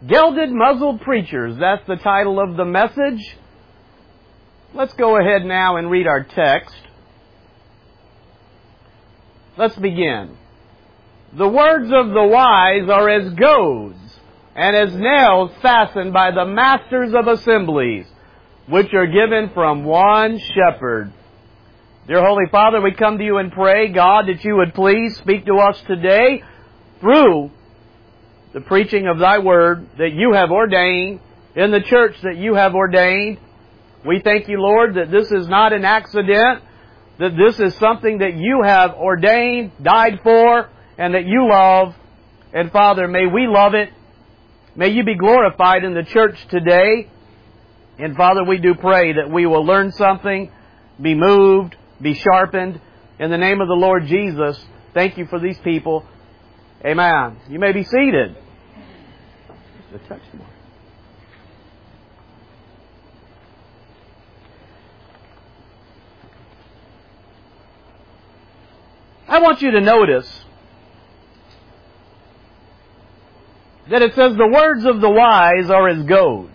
Gelded Muzzled Preachers. That's the title of the message. Let's go ahead now and read our text. Let's begin. The words of the wise are as goads, and as nails fastened by the masters of assemblies, which are given from one shepherd. Dear Holy Father, we come to you and pray, God, that you would please speak to us today through the preaching of thy word that you have ordained in the church that you have ordained. We thank you, Lord, that this is not an accident, that this is something that you have ordained, died for, and that you love. And Father, may we love it. May you be glorified in the church today. And Father, we do pray that we will learn something, be moved, be sharpened. In the name of the Lord Jesus, thank you for these people. Amen. You may be seated. Just a touch more. I want you to notice that it says the words of the wise are as goads.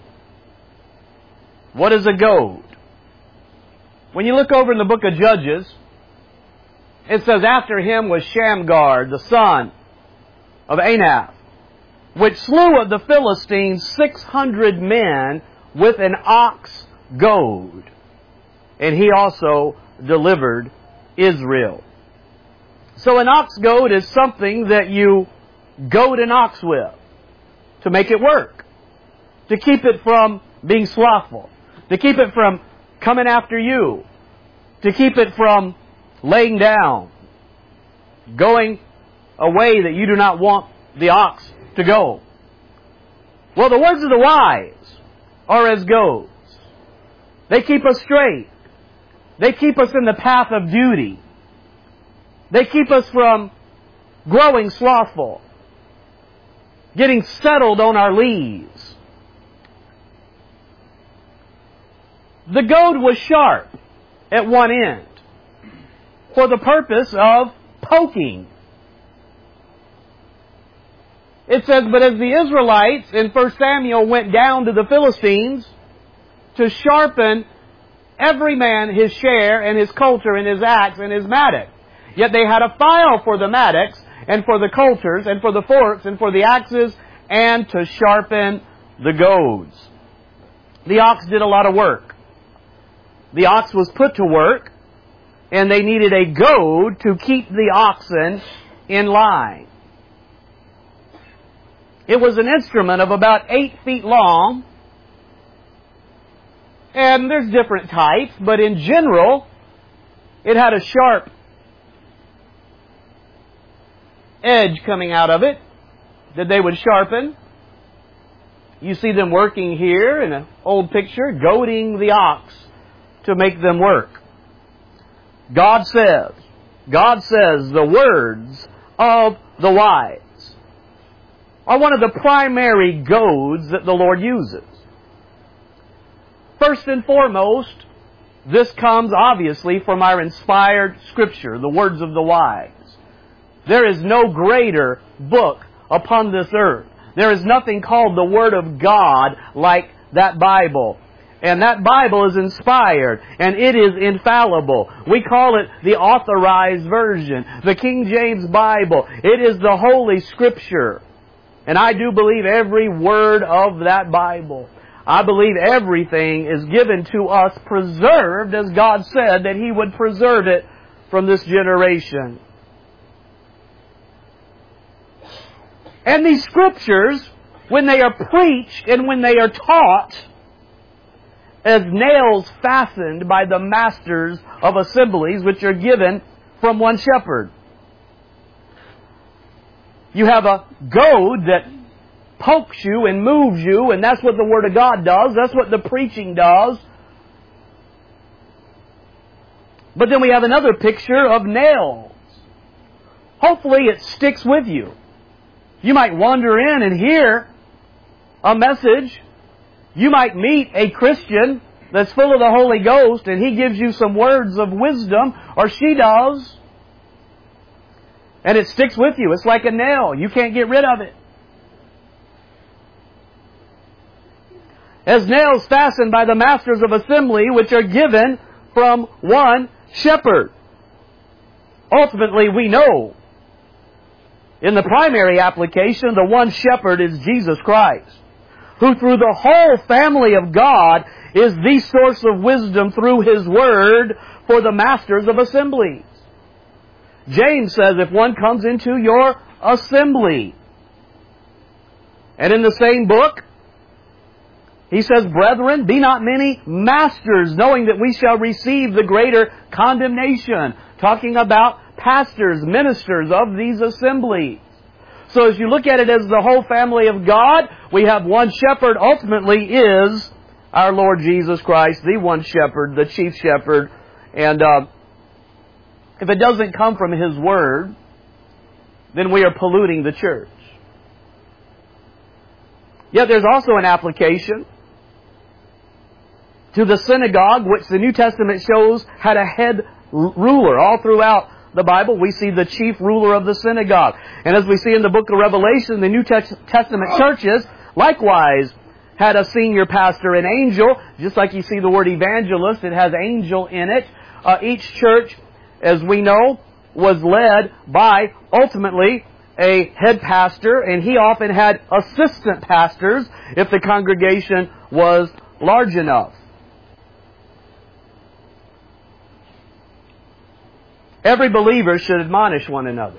What is a goad? When you look over in the book of Judges, it says, after him was Shamgar, the son of Anath, which slew of the Philistines 600 men with an ox goad. And he also delivered Israel. So an ox goad is something that you goad an ox with to make it work, to keep it from being slothful, to keep it from coming after you, to keep it from laying down, going a way that you do not want the ox to go. Well, the words of the wise are as goads. They keep us straight. They keep us in the path of duty. They keep us from growing slothful, getting settled on our leaves. The goad was sharp at one end for the purpose of poking. It says, but as the Israelites in 1 Samuel went down to the Philistines to sharpen every man his share and his coulter and his axe and his mattock. Yet they had a file for the mattocks and for the coulters and for the forks and for the axes and to sharpen the goads. The ox did a lot of work. The ox was put to work, and they needed a goad to keep the oxen in line. It was an instrument of about 8 feet long, and there's different types, but in general, it had a sharp edge coming out of it that they would sharpen. You see them working here in an old picture, goading the ox to make them work. God says the words of the wise are one of the primary goads that the Lord uses. First and foremost, this comes obviously from our inspired Scripture, the words of the wise. There is no greater book upon this earth. There is nothing called the Word of God like that Bible. And that Bible is inspired, and it is infallible. We call it the Authorized Version, the King James Bible. It is the Holy Scripture. And I do believe every word of that Bible. I believe everything is given to us preserved as God said that He would preserve it from this generation. And these Scriptures, when they are preached and when they are taught, as nails fastened by the masters of assemblies, which are given from one shepherd. You have a goad that pokes you and moves you, and that's what the Word of God does. That's what the preaching does. But then we have another picture of nails. Hopefully it sticks with you. You might wander in and hear a message. You might meet a Christian that's full of the Holy Ghost and he gives you some words of wisdom, or she does. And it sticks with you. It's like a nail. You can't get rid of it. as nails fastened by the masters of assembly, which are given from one shepherd. Ultimately, we know, in the primary application, the one shepherd is Jesus Christ, who through the whole family of God is the source of wisdom through His Word for the masters of assemblies. James says, if one comes into your assembly. And in the same book, he says, brethren, be not many masters, knowing that we shall receive the greater condemnation. Talking about pastors, ministers of these assemblies. So as you look at it as the whole family of God, we have one shepherd, ultimately is our Lord Jesus Christ, the one shepherd, the chief shepherd. And if it doesn't come from His Word, then we are polluting the church. Yet there's also an application to the synagogue, which the New Testament shows had a head ruler. All throughout the Bible, we see the chief ruler of the synagogue. And as we see in the book of Revelation, the New Testament churches likewise had a senior pastor, an angel. Just like you see the word evangelist, it has angel in it. Each church, as we know, was led by, ultimately, a head pastor, and he often had assistant pastors if the congregation was large enough. Every believer should admonish one another.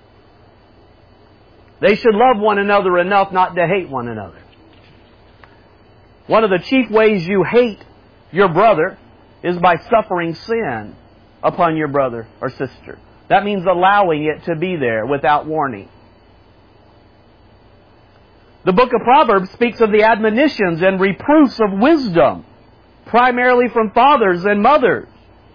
They should love one another enough not to hate one another. One of the chief ways you hate your brother is by suffering sin upon your brother or sister. That means allowing it to be there without warning. The book of Proverbs speaks of the admonitions and reproofs of wisdom, primarily from fathers and mothers,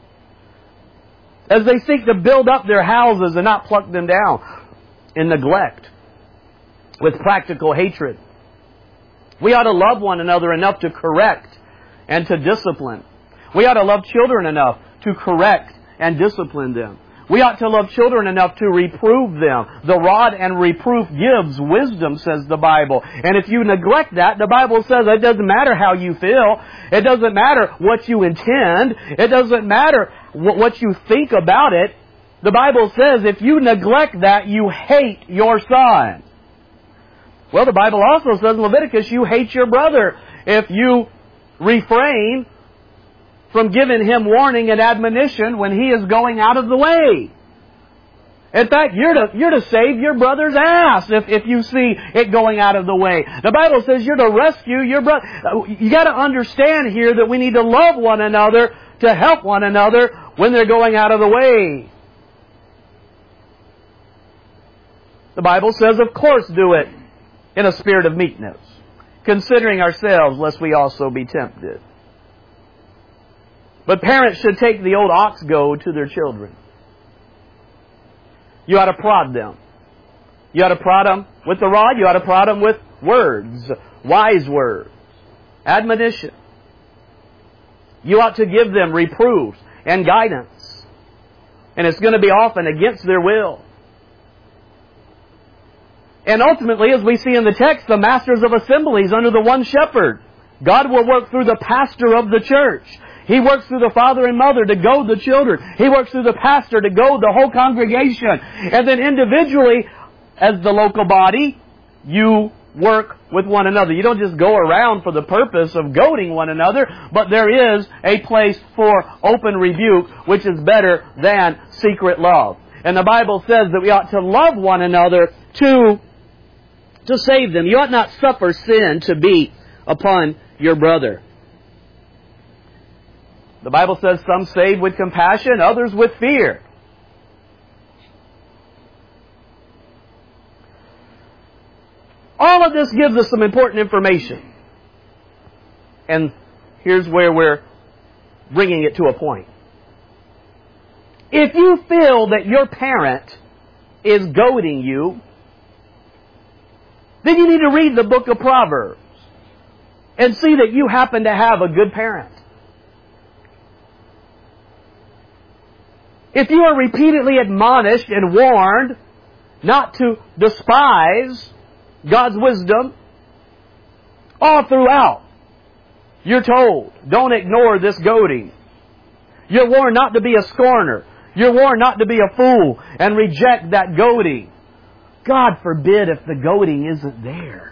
as they seek to build up their houses and not pluck them down in neglect with practical hatred. We ought to love one another enough to correct and to discipline. We ought to love children enough to correct and discipline them. We ought to love children enough to reprove them. The rod and reproof gives wisdom, says the Bible. And if you neglect that, the Bible says it doesn't matter how you feel. It doesn't matter what you intend. It doesn't matter what you think about it. The Bible says if you neglect that, you hate your son. Well, the Bible also says in Leviticus, you hate your brother if you refrain from giving him warning and admonition when he is going out of the way. In fact, you're to save your brother's ass if you see it going out of the way. The Bible says you're to rescue your brother. You got to understand here that we need to love one another to help one another when they're going out of the way. The Bible says, of course, do it in a spirit of meekness, considering ourselves lest we also be tempted. But parents should take the old ox goad to their children. You ought to prod them. You ought to prod them with the rod. You ought to prod them with words, wise words, admonition. You ought to give them reproofs and guidance. And it's going to be often against their will. And ultimately, as we see in the text, the masters of assemblies under the one shepherd. God will work through the pastor of the church. He works through the father and mother to goad the children. He works through the pastor to goad the whole congregation. And then individually, as the local body, you work with one another. You don't just go around for the purpose of goading one another, but there is a place for open rebuke, which is better than secret love. And the Bible says that we ought to love one another to save them. You ought not suffer sin to be upon your brother. The Bible says some save with compassion, others with fear. All of this gives us some important information. And here's where we're bringing it to a point. If you feel that your parent is goading you, then you need to read the book of Proverbs and see that you happen to have a good parent. If you are repeatedly admonished and warned not to despise God's wisdom all throughout You're told, don't ignore this goading. You're warned not to be a scorner. You're warned not to be a fool and reject that goading. God forbid if the goading isn't there.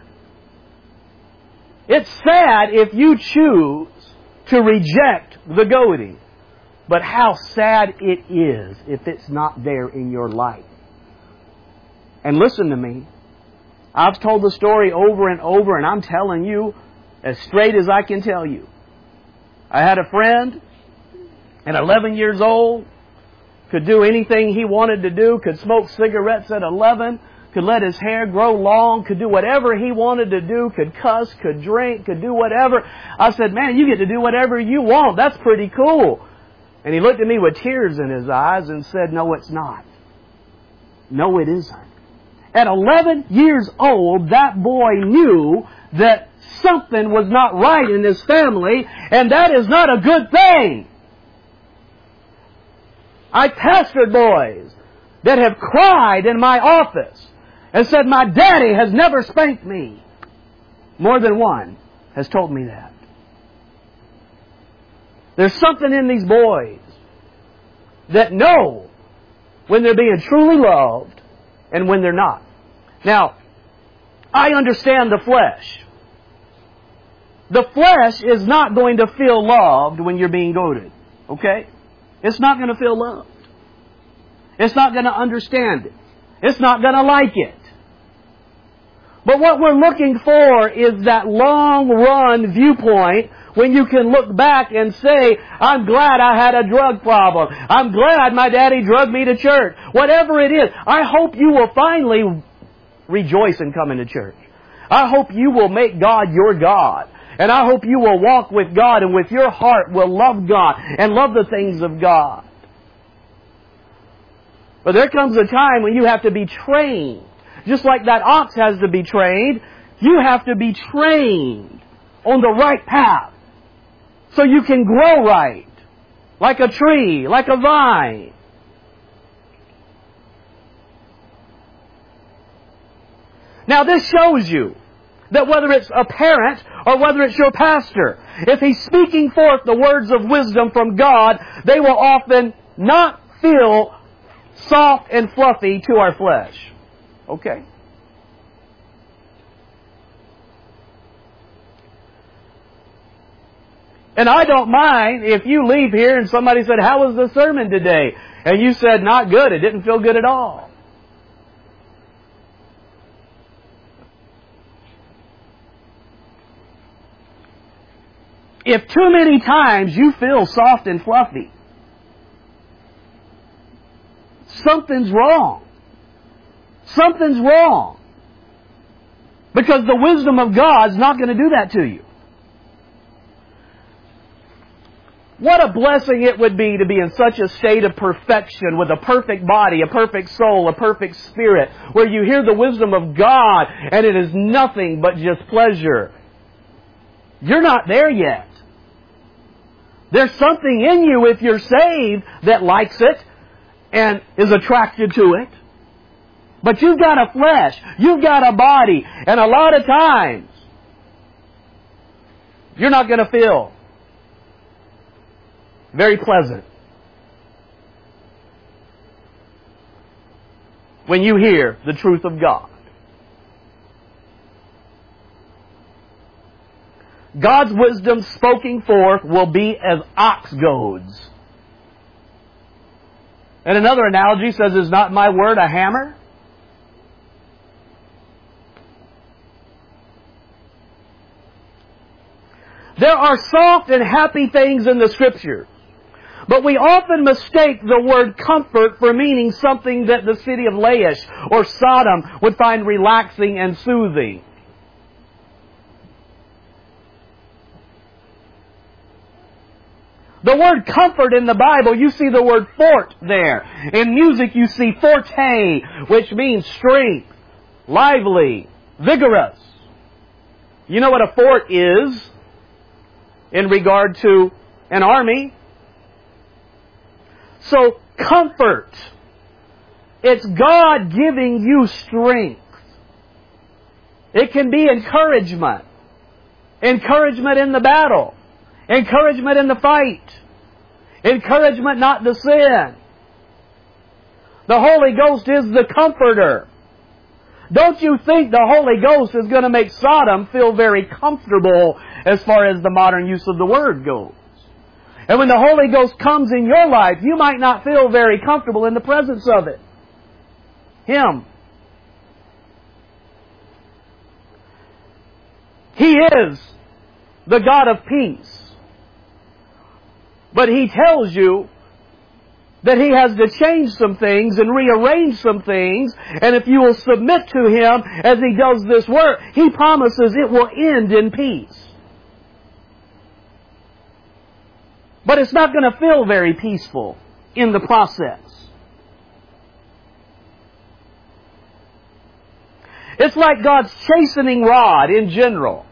It's sad if you choose to reject the goading. But how sad it is if it's not there in your life. And listen to me. I've told the story over and over, and I'm telling you as straight as I can tell you. I had a friend at 11 years old, could do anything he wanted to do, could smoke cigarettes at 11, could let his hair grow long, could do whatever he wanted to do, could cuss, could drink, could do whatever. I said, man, you get to do whatever you want. That's pretty cool. And he looked at me with tears in his eyes and said, no, it's not. No, it isn't. At 11 years old, that boy knew that something was not right in his family, and that is not a good thing. I pastored boys that have cried in my office and said, my daddy has never spanked me. More than one has told me that. There's something in these boys that know when they're being truly loved and when they're not. Now, I understand the flesh. The flesh is not going to feel loved when you're being goaded. Okay? It's not going to feel loved. It's not going to understand it. It's not going to like it. But what we're looking for is that long-run viewpoint when you can look back and say, I'm glad I had a drug problem. I'm glad my daddy drugged me to church. Whatever it is, I hope you will finally rejoice in coming to church. I hope you will make God your God. And I hope you will walk with God and with your heart will love God and love the things of God. But there comes a time when you have to be trained. Just like that ox has to be trained, you have to be trained on the right path so you can grow right, like a tree, like a vine. Now this shows you that whether it's a parent or whether it's your pastor, if he's speaking forth the words of wisdom from God, they will often not feel soft and fluffy to our flesh. Okay? And I don't mind if you leave here and somebody said, how was the sermon today? And you said, not good. It didn't feel good at all. If too many times you feel soft and fluffy, something's wrong. Something's wrong. Because the wisdom of God's not going to do that to you. What a blessing it would be to be in such a state of perfection with a perfect body, a perfect soul, a perfect spirit, where you hear the wisdom of God and it is nothing but just pleasure. You're not there yet. There's something in you, if you're saved, that likes it and is attracted to it. But you've got a flesh, you've got a body, and a lot of times you're not going to feel very pleasant when you hear the truth of God. God's wisdom spoken forth will be as ox goads. And another analogy says, is not my word a hammer? There are soft and happy things in the Scriptures. But we often mistake the word comfort for meaning something that the city of Laish or Sodom would find relaxing and soothing. The word comfort in the Bible, you see the word fort there. In music you see forte, which means strength, lively, vigorous. You know what a fort is in regard to an army? So, comfort. It's God giving you strength. It can be encouragement. Encouragement in the battle. Encouragement in the fight. Encouragement not to sin. The Holy Ghost is the Comforter. Don't you think the Holy Ghost is going to make Sodom feel very comfortable as far as the modern use of the word goes? And when the Holy Ghost comes in your life, you might not feel very comfortable in the presence of it. Him. He is the God of peace. But He tells you that He has to change some things and rearrange some things. And if you will submit to Him as He does this work, He promises it will end in peace. But it's not going to feel very peaceful in the process. It's like God's chastening rod in general.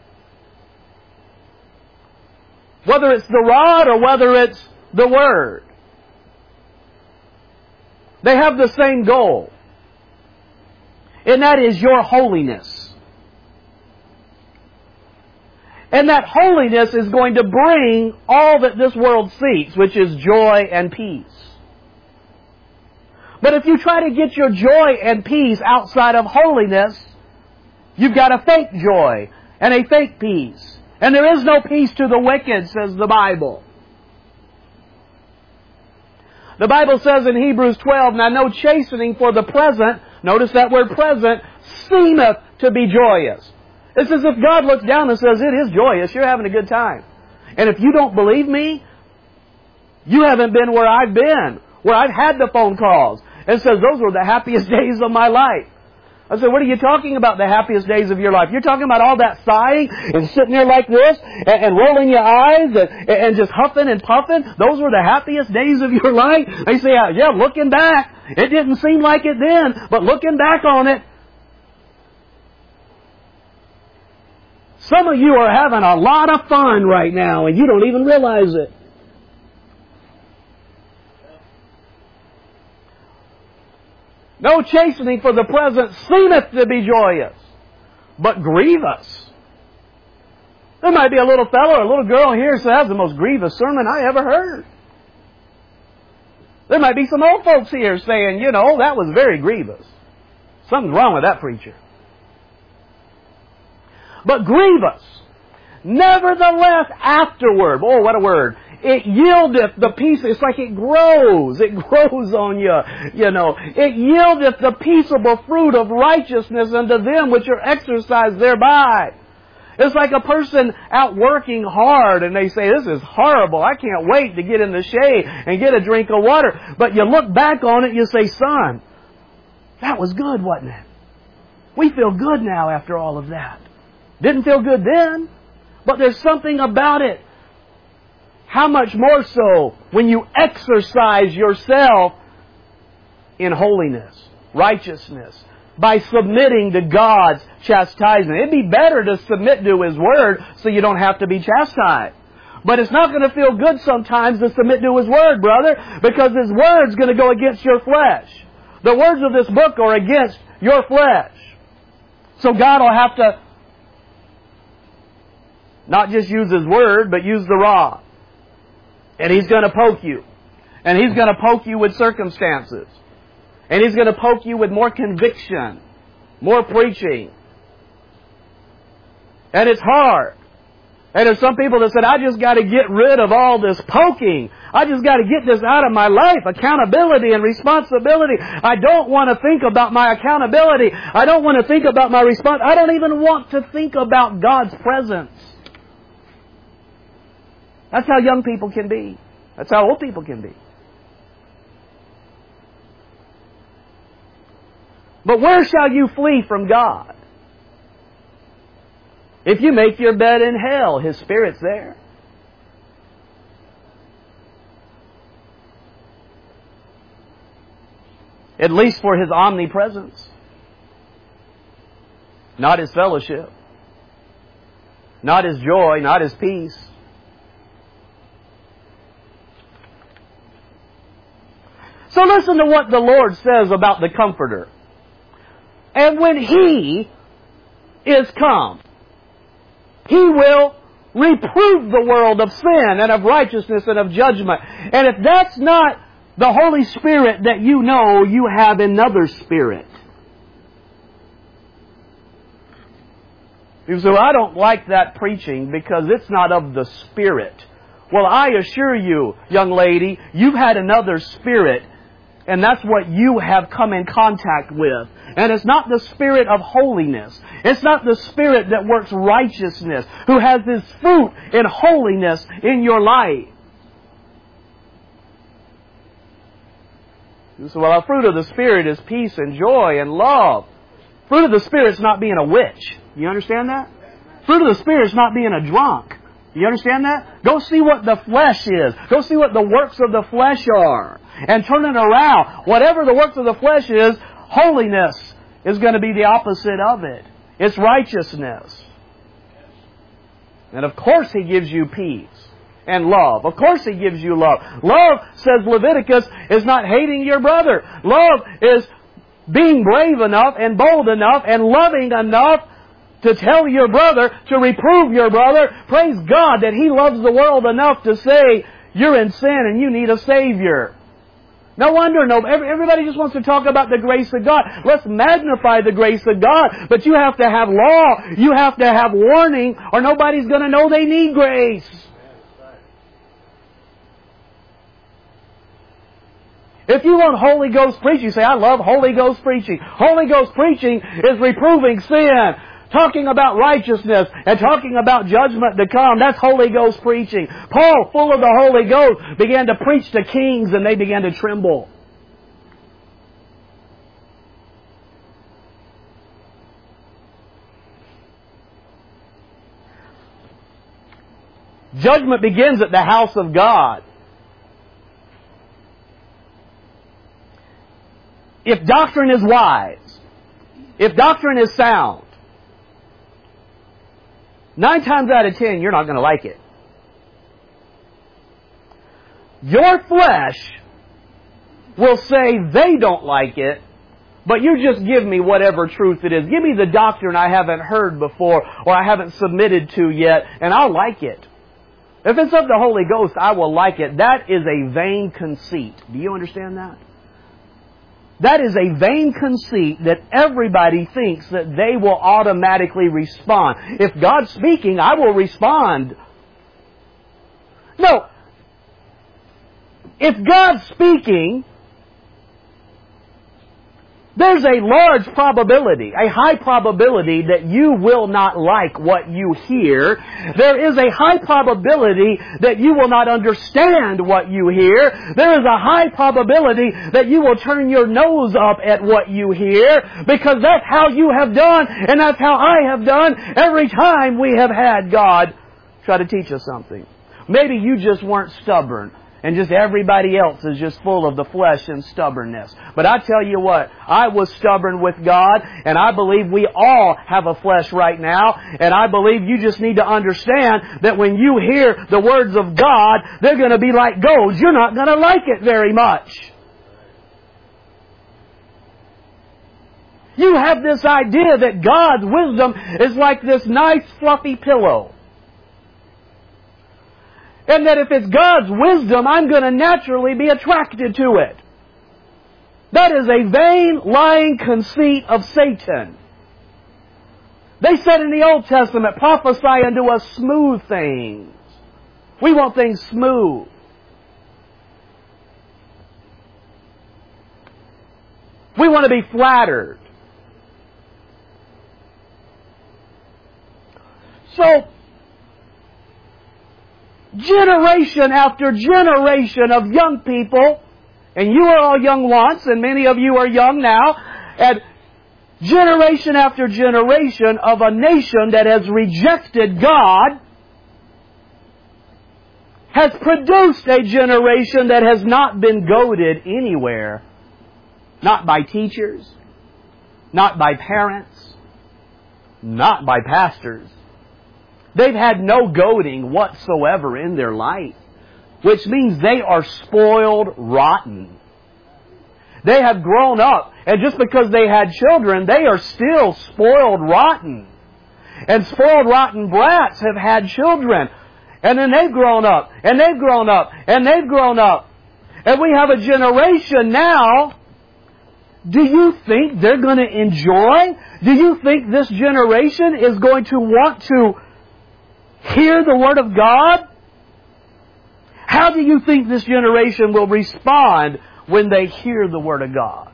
Whether it's the rod or whether it's the Word. They have the same goal. And that is your holiness. And that holiness is going to bring all that this world seeks, which is joy and peace. But if you try to get your joy and peace outside of holiness, you've got a fake joy and a fake peace. And there is no peace to the wicked, says the Bible. The Bible says in Hebrews 12, now no chastening for the present, notice that word present, seemeth to be joyous. It's as if God looks down and says, it is joyous, you're having a good time. And if you don't believe me, you haven't been where I've been, where I've had the phone calls. And says, those were the happiest days of my life. I said, what are you talking about, the happiest days of your life? You're talking about all that sighing and sitting there like this and rolling your eyes and just huffing and puffing? Those were the happiest days of your life? They say, yeah, looking back, it didn't seem like it then, but looking back on it, some of you are having a lot of fun right now and you don't even realize it. No chastening for the present seemeth to be joyous, but grievous. There might be a little fellow or a little girl here who says, that's the most grievous sermon I ever heard. There might be some old folks here saying, that was very grievous. Something's wrong with that preacher. But grievous. Nevertheless, afterward. Oh, what a word. It yieldeth the peace. It's like it grows. It grows on you, It yieldeth the peaceable fruit of righteousness unto them which are exercised thereby. It's like a person out working hard and they say, this is horrible. I can't wait to get in the shade and get a drink of water. But you look back on it and you say, son, that was good, wasn't it? We feel good now after all of that. Didn't feel good then, but there's something about it. How much more so when you exercise yourself in holiness, righteousness, by submitting to God's chastisement. It'd be better to submit to His Word so you don't have to be chastised. But it's not going to feel good sometimes to submit to His Word, brother, because His Word's going to go against your flesh. The words of this book are against your flesh. So God will have to not just use His Word, but use the rod. And He's going to poke you. And He's going to poke you with circumstances. And He's going to poke you with more conviction, more preaching. And it's hard. And there's some people that said, I just got to get rid of all this poking. I just got to get this out of my life. Accountability and responsibility. I don't want to think about my accountability. I don't want to think about my response. I don't even want to think about God's presence. That's how young people can be. That's how old people can be. But where shall you flee from God? If you make your bed in hell, His Spirit's there. At least for His omnipresence. Not His fellowship. Not His joy, not His peace. So listen to what the Lord says about the Comforter. And when He is come, He will reprove the world of sin and of righteousness and of judgment. And if that's not the Holy Spirit that you know, you have another spirit. You say, well, I don't like that preaching because it's not of the Spirit. Well, I assure you, young lady, you've had another spirit, and that's what you have come in contact with. And it's not the spirit of holiness. It's not the spirit that works righteousness, who has His fruit in holiness in your life. You say, well, the fruit of the Spirit is peace and joy and love. Fruit of the Spirit is not being a witch. You understand that? Fruit of the Spirit is not being a drunk. You understand that? Go see what the flesh is. Go see what the works of the flesh are. And turn it around. Whatever the works of the flesh is, holiness is going to be the opposite of it. It's righteousness. And of course He gives you peace and love. Of course He gives you love. Love, says Leviticus, is not hating your brother. Love is being brave enough and bold enough and loving enough to tell your brother, to reprove your brother. Praise God that He loves the world enough to say, you're in sin and you need a Savior. No wonder, everybody just wants to talk about the grace of God. Let's magnify the grace of God. But you have to have law. You have to have warning, or nobody's going to know they need grace. If you want Holy Ghost preaching, you say, I love Holy Ghost preaching. Holy Ghost preaching is reproving sin, talking about righteousness, and talking about judgment to come. That's Holy Ghost preaching. Paul, full of the Holy Ghost, began to preach to kings and they began to tremble. Judgment begins at the house of God. If doctrine is wise, if doctrine is sound, 9 times out of 10, you're not going to like it. Your flesh will say they don't like it, but you just give me whatever truth it is. Give me the doctrine I haven't heard before or I haven't submitted to yet, and I'll like it. If it's of the Holy Ghost, I will like it. That is a vain conceit. Do you understand that? That is a vain conceit that everybody thinks that they will automatically respond. If God's speaking, I will respond. No. If God's speaking, there's a large probability, a high probability that you will not like what you hear. There is a high probability that you will not understand what you hear. There is a high probability that you will turn your nose up at what you hear, because that's how you have done and that's how I have done every time we have had God try to teach us something. Maybe you just weren't stubborn. And just everybody else is just full of the flesh and stubbornness. But I tell you what, I was stubborn with God, and I believe we all have a flesh right now, and I believe you just need to understand that when you hear the words of God, they're going to be like gold. You're not going to like it very much. You have this idea that God's wisdom is like this nice fluffy pillow. And that if it's God's wisdom, I'm going to naturally be attracted to it. That is a vain, lying conceit of Satan. They said in the Old Testament, prophesy unto us smooth things. We want things smooth. We want to be flattered. So, generation after generation of young people, and you are all young once, and many of you are young now, and generation after generation of a nation that has rejected God has produced a generation that has not been goaded anywhere. Not by teachers, not by parents, not by pastors. They've had no goading whatsoever in their life, which means they are spoiled rotten. They have grown up, and just because they had children, they are still spoiled rotten. And spoiled, rotten brats have had children. And then they've grown up, and they've grown up, and they've grown up. And we have a generation now. Do you think they're going to enjoy? Do you think this generation is going to want to hear the Word of God? How do you think this generation will respond when they hear the Word of God?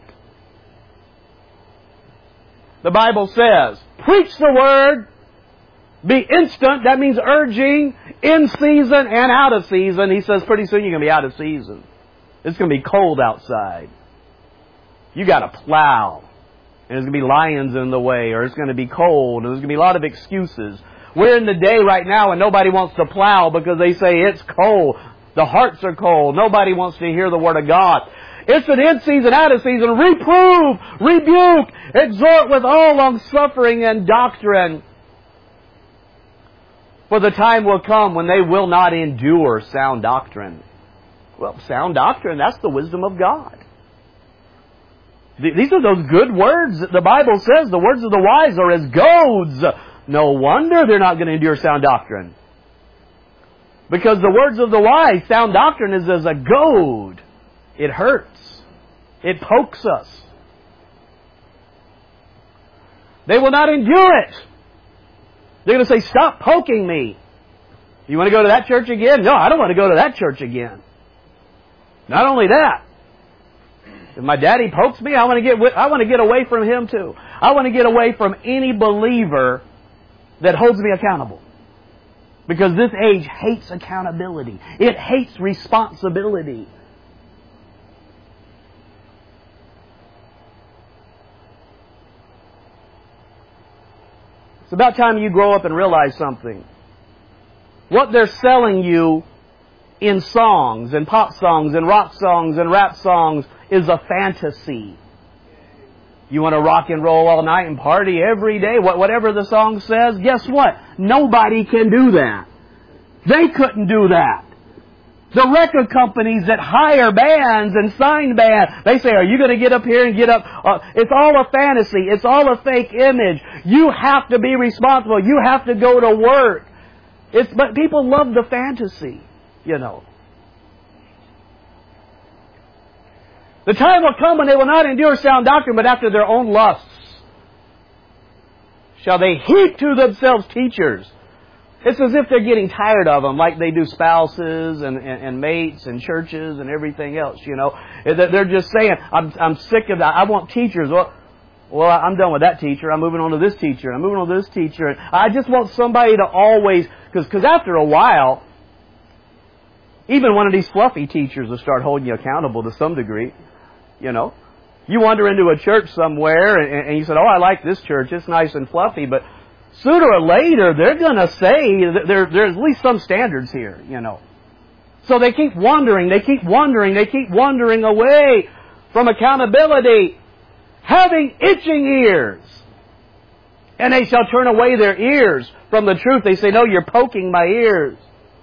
The Bible says, preach the Word, be instant, that means urging, in season and out of season. He says pretty soon you're going to be out of season. It's going to be cold outside. You got to plow. And there's going to be lions in the way, or it's going to be cold, and there's going to be a lot of excuses. We're in the day right now and nobody wants to plow because they say it's cold. The hearts are cold. Nobody wants to hear the Word of God. It's an in season, out of season. Reprove, rebuke, exhort with all long-suffering and doctrine. For the time will come when they will not endure sound doctrine. Well, sound doctrine, that's the wisdom of God. These are those good words that the Bible says. The words of the wise are as goads. No wonder they're not going to endure sound doctrine. Because the words of the wise, sound doctrine is as a goad. It hurts. It pokes us. They will not endure it. They're going to say, stop poking me. You want to go to that church again? No, I don't want to go to that church again. Not only that, if my daddy pokes me, I want to get away from him too. I want to get away from any believer that holds me accountable. Because this age hates accountability. It hates responsibility. It's about time you grow up and realize something. What they're selling you in songs, and pop songs, and rock songs, and rap songs is a fantasy. You want to rock and roll all night and party every day, whatever the song says, guess what? Nobody can do that. They couldn't do that. The record companies that hire bands and sign bands, they say, are you going to get up here and get up? It's all a fantasy. It's all a fake image. You have to be responsible. You have to go to work. But people love the fantasy, you know. The time will come when they will not endure sound doctrine, but after their own lusts shall they heap to themselves teachers. It's as if they're getting tired of them, like they do spouses and mates and churches and everything else, you know. They're just saying, I'm sick of that. I want teachers. Well, I'm done with that teacher. I'm moving on to this teacher. I'm moving on to this teacher. I just want somebody to always, because after a while, even one of these fluffy teachers will start holding you accountable to some degree, you know. You wander into a church somewhere and you said, oh, I like this church. It's nice and fluffy, but sooner or later, they're going to say there's at least some standards here, you know. So they keep wandering, they keep wandering away from accountability, having itching ears. And they shall turn away their ears from the truth. They say, no, you're poking my ears.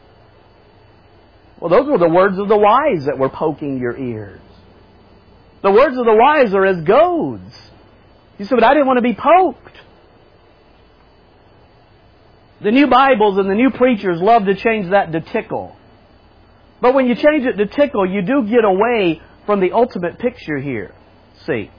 Well, those were the words of the wise that were poking your ears. The words of the wise are as goads. You said, but I didn't want to be poked. The new Bibles and the new preachers love to change that to tickle. But when you change it to tickle, you do get away from the ultimate picture here. See?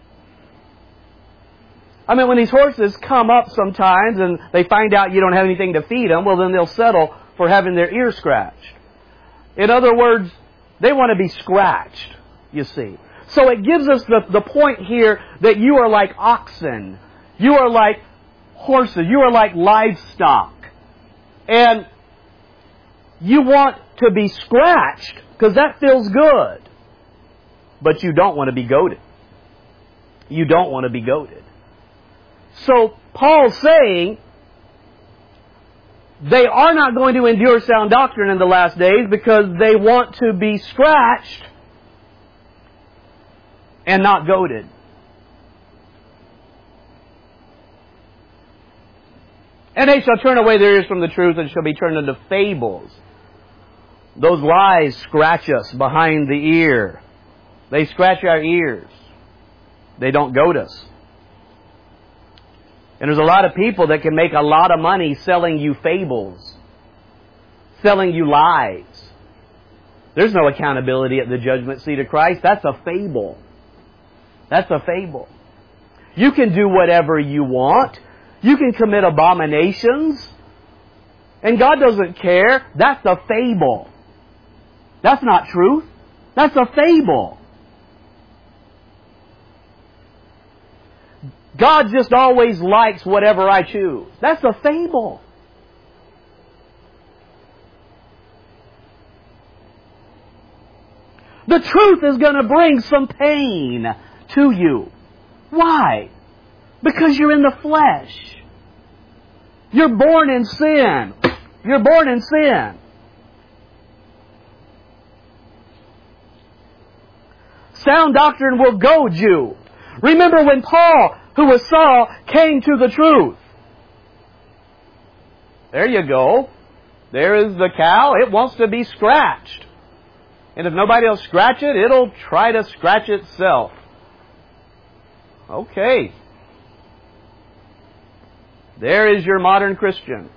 I mean, when these horses come up sometimes and they find out you don't have anything to feed them, well, then they'll settle for having their ears scratched. In other words, they want to be scratched, you see. So it gives us the point here that you are like oxen. You are like horses. You are like livestock. And you want to be scratched because that feels good. But you don't want to be goaded. You don't want to be goaded. So Paul's saying they are not going to endure sound doctrine in the last days because they want to be scratched and not goaded. And they shall turn away their ears from the truth and shall be turned into fables. Those lies scratch us behind the ear. They scratch our ears. They don't goad us. And there's a lot of people that can make a lot of money selling you fables, selling you lies. There's no accountability at the judgment seat of Christ. That's a fable. That's a fable. You can do whatever you want. You can commit abominations. And God doesn't care. That's a fable. That's not truth. That's a fable. God just always likes whatever I choose. That's a fable. The truth is going to bring some pain to you. Why? Because you're in the flesh. You're born in sin. You're born in sin. Sound doctrine will goad you. Remember when Paul, who was Saul, came to the truth. There you go. There is the cow. It wants to be scratched. And if nobody will scratch it, it'll try to scratch itself. Okay. There is your modern Christian.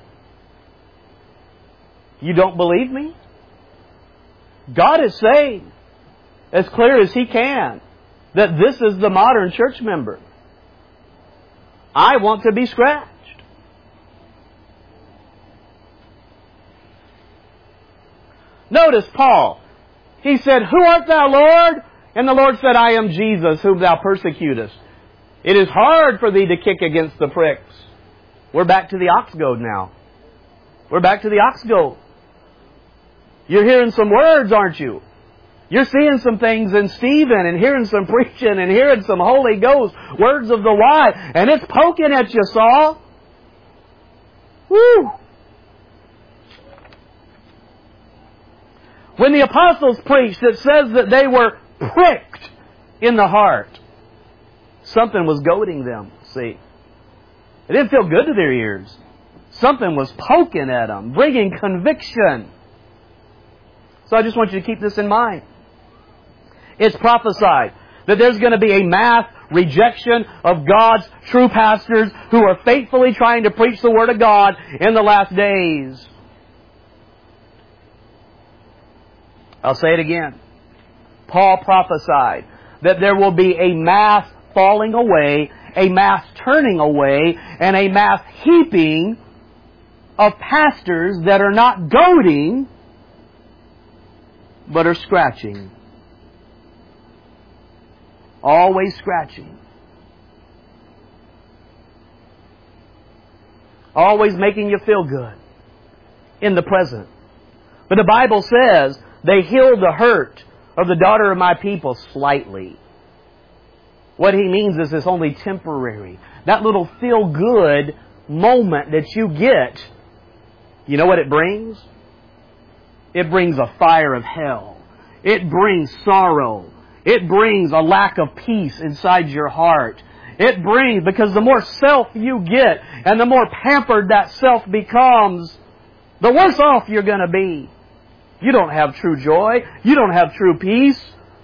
You don't believe me? God is saying, as clear as He can, that this is the modern church member. I want to be scratched. Notice Paul. He said, "Who art thou, Lord?" And the Lord said, "I am Jesus, whom thou persecutest." It is hard for thee to kick against the pricks. We're back to the ox goad now. We're back to the ox goad. You're hearing some words, aren't you? You're seeing some things in Stephen and hearing some preaching and hearing some Holy Ghost words of the why. And it's poking at you, Saul. Woo! When the apostles preached, it says that they were pricked in the heart. Something was goading them, see. It didn't feel good to their ears. Something was poking at them, bringing conviction. So I just want you to keep this in mind. It's prophesied that there's going to be a mass rejection of God's true pastors who are faithfully trying to preach the Word of God in the last days. I'll say it again. Paul prophesied that there will be a mass falling away, a mass turning away, and a mass heaping of pastors that are not goading, but are scratching. Always scratching. Always making you feel good in the present. But the Bible says, they healed the hurt of the daughter of my people slightly. What he means is it's only temporary. That little feel-good moment that you get, you know what it brings? It brings a fire of hell. It brings sorrow. It brings a lack of peace inside your heart. It brings, because the more self you get and the more pampered that self becomes, the worse off you're going to be. You don't have true joy. You don't have true peace.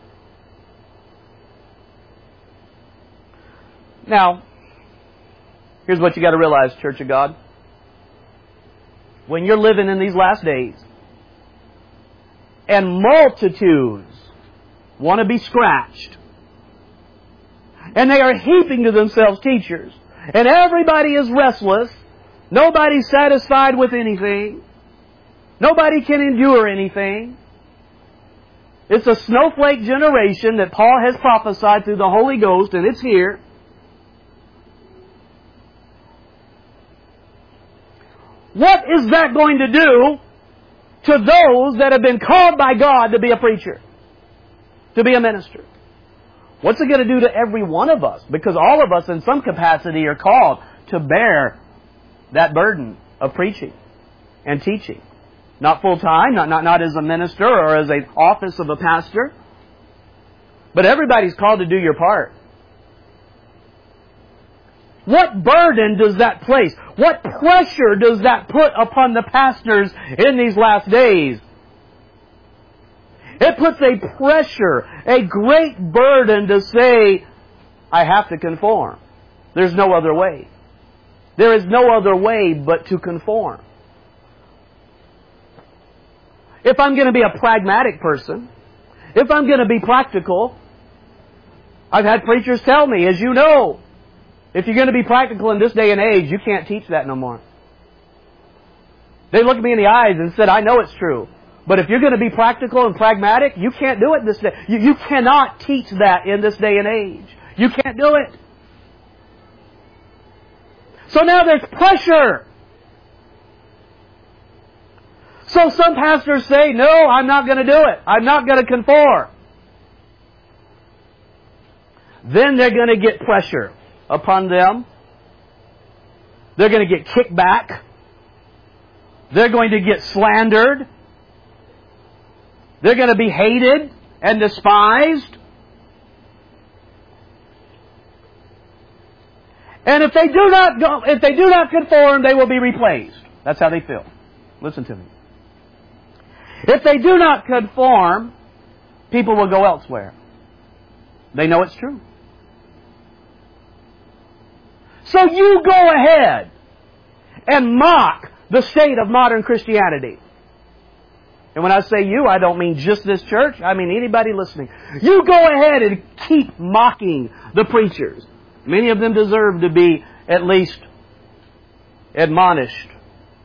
Now, here's what you got to realize, Church of God. When you're living in these last days, and multitudes want to be scratched, and they are heaping to themselves teachers, and everybody is restless, nobody's satisfied with anything, nobody can endure anything. It's a snowflake generation that Paul has prophesied through the Holy Ghost, and it's here. What is that going to do to those that have been called by God to be a preacher, to be a minister? What's it going to do to every one of us? Because all of us in some capacity are called to bear that burden of preaching and teaching. Not full-time, not as a minister or as an office of a pastor. But everybody's called to do your part. What burden does that place? What pressure does that put upon the pastors in these last days? It puts a pressure, a great burden to say, I have to conform. There's no other way. There is no other way but to conform. If I'm going to be a pragmatic person, if I'm going to be practical, I've had preachers tell me, as you know, if you're going to be practical in this day and age, you can't teach that no more. They looked me in the eyes and said, I know it's true. But if you're going to be practical and pragmatic, you can't do it this day. You cannot teach that in this day and age. You can't do it. So now there's pressure. So some pastors say, no, I'm not going to do it. I'm not going to conform. Then they're going to get pressure upon them. They're going to get kicked back. They're going to get slandered. They're going to be hated and despised. And if they do not conform, they will be replaced. That's how they feel. Listen to me. If they do not conform, people will go elsewhere. They know it's true. So you go ahead and mock the state of modern Christianity. And when I say you, I don't mean just this church. I mean anybody listening. You go ahead and keep mocking the preachers. Many of them deserve to be at least admonished.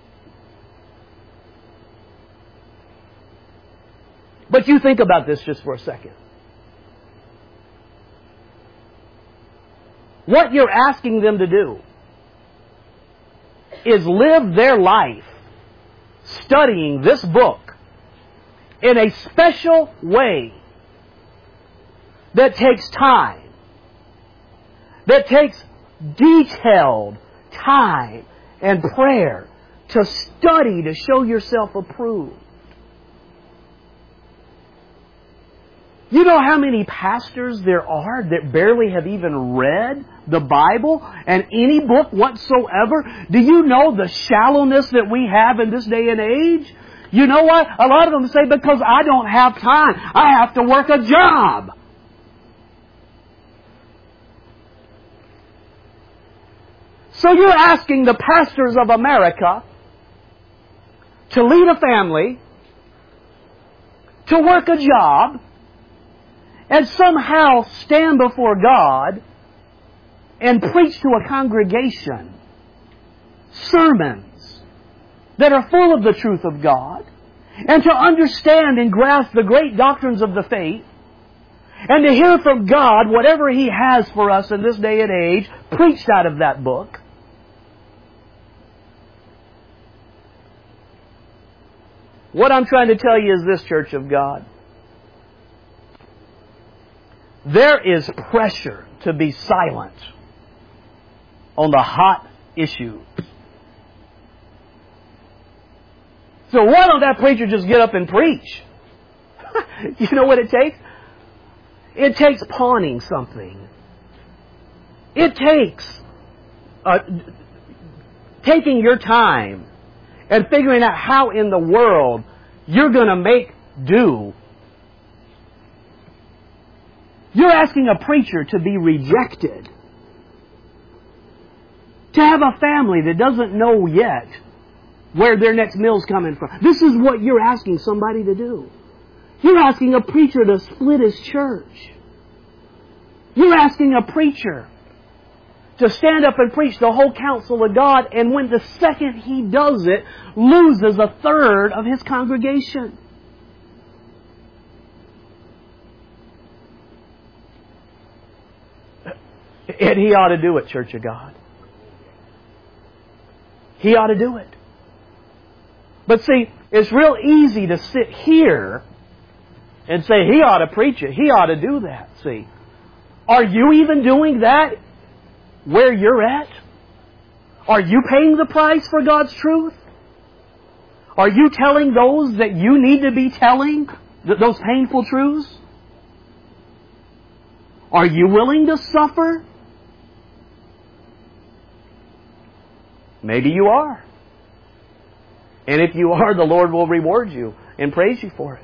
But you think about this just for a second. What you're asking them to do is live their life studying this book in a special way that takes time, that takes detailed time and prayer to study to show yourself approved. You know how many pastors there are that barely have even read the Bible and any book whatsoever? Do you know the shallowness that we have in this day and age? You know what? A lot of them say, because I don't have time. I have to work a job. So you're asking the pastors of America to lead a family, to work a job, and somehow stand before God and preach to a congregation sermons that are full of the truth of God, and to understand and grasp the great doctrines of the faith, and to hear from God whatever He has for us in this day and age, preached out of that book. What I'm trying to tell you is this, Church of God. There is pressure to be silent on the hot issues. So why don't that preacher just get up and preach? You know what it takes? It takes pawning something. It takes taking your time and figuring out how in the world you're going to make do. You're asking a preacher to be rejected. To have a family that doesn't know yet where their next meal's coming from. This is what you're asking somebody to do. You're asking a preacher to split his church. You're asking a preacher to stand up and preach the whole counsel of God, and when the second he does it, loses a third of his congregation. And he ought to do it, Church of God. He ought to do it. But see, it's real easy to sit here and say, he ought to preach it. He ought to do that. See, are you even doing that where you're at? Are you paying the price for God's truth? Are you telling those that you need to be telling those painful truths? Are you willing to suffer? Maybe you are. And if you are, the Lord will reward you and praise you for it.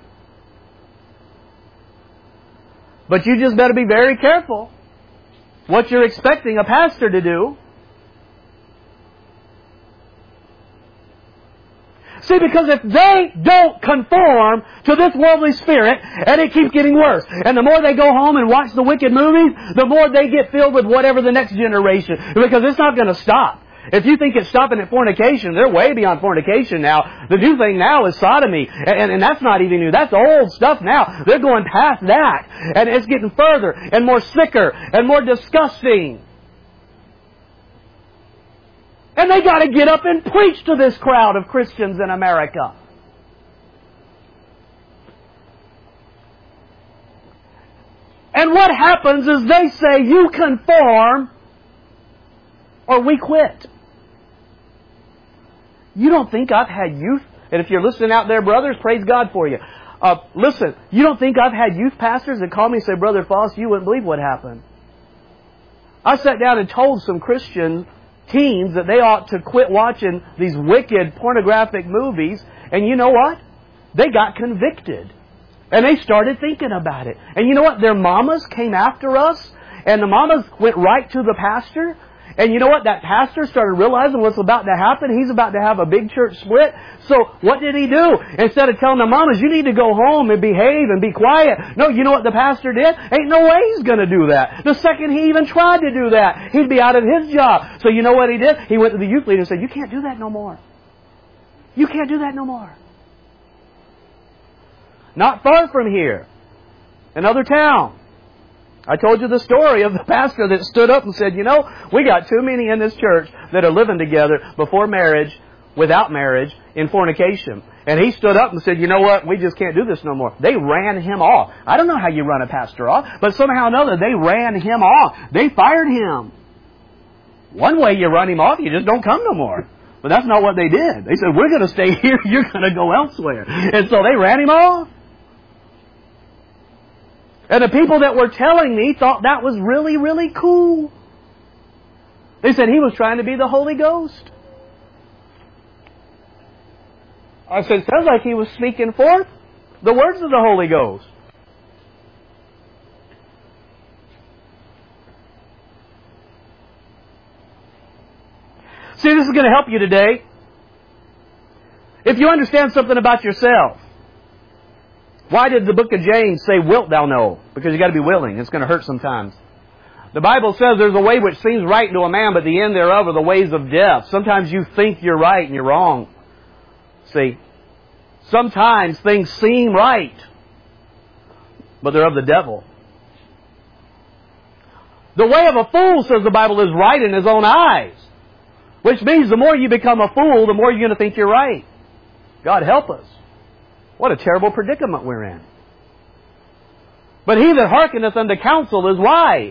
But you just better be very careful what you're expecting a pastor to do. See, because if they don't conform to this worldly spirit, and it keeps getting worse, and the more they go home and watch the wicked movies, the more they get filled with whatever the next generation, because it's not going to stop. If you think it's stopping at fornication, they're way beyond fornication now. The new thing now is sodomy. And that's not even new. That's old stuff now. They're going past that. And it's getting further and more sicker and more disgusting. And they got to get up and preach to this crowd of Christians in America. And what happens is they say, you conform or we quit. You don't think I've had youth? And if you're listening out there, brothers, praise God for you. Listen, you don't think I've had youth pastors that call me and say, Brother Foss, you wouldn't believe what happened. I sat down and told some Christian teens that they ought to quit watching these wicked pornographic movies. And you know what? They got convicted. And they started thinking about it. And you know what? Their mamas came after us. And the mamas went right to the pastor. And you know what? That pastor started realizing what's about to happen. He's about to have a big church split. So what did he do? Instead of telling the mamas, you need to go home and behave and be quiet. No, you know what the pastor did? Ain't no way he's going to do that. The second he even tried to do that, he'd be out of his job. So you know what he did? He went to the youth leader and said, you can't do that no more. You can't do that no more. Not far from here, another town. I told you the story of the pastor that stood up and said, you know, we got too many in this church that are living together before marriage, without marriage, in fornication. And he stood up and said, you know what, we just can't do this no more. They ran him off. I don't know how you run a pastor off, but somehow or another they ran him off. They fired him. One way you run him off, you just don't come no more. But that's not what they did. They said, we're going to stay here, you're going to go elsewhere. And so they ran him off. And the people that were telling me thought that was really, really cool. They said he was trying to be the Holy Ghost. I said, it sounds like he was speaking forth the words of the Holy Ghost. See, this is going to help you today. If you understand something about yourself. Why did the book of James say, wilt thou know? Because you got to be willing. It's going to hurt sometimes. The Bible says there's a way which seems right to a man, but the end thereof are the ways of death. Sometimes you think you're right and you're wrong. See, sometimes things seem right, but they're of the devil. The way of a fool, says the Bible, is right in his own eyes. Which means the more you become a fool, the more you're going to think you're right. God help us. What a terrible predicament we're in. But he that hearkeneth unto counsel is wise.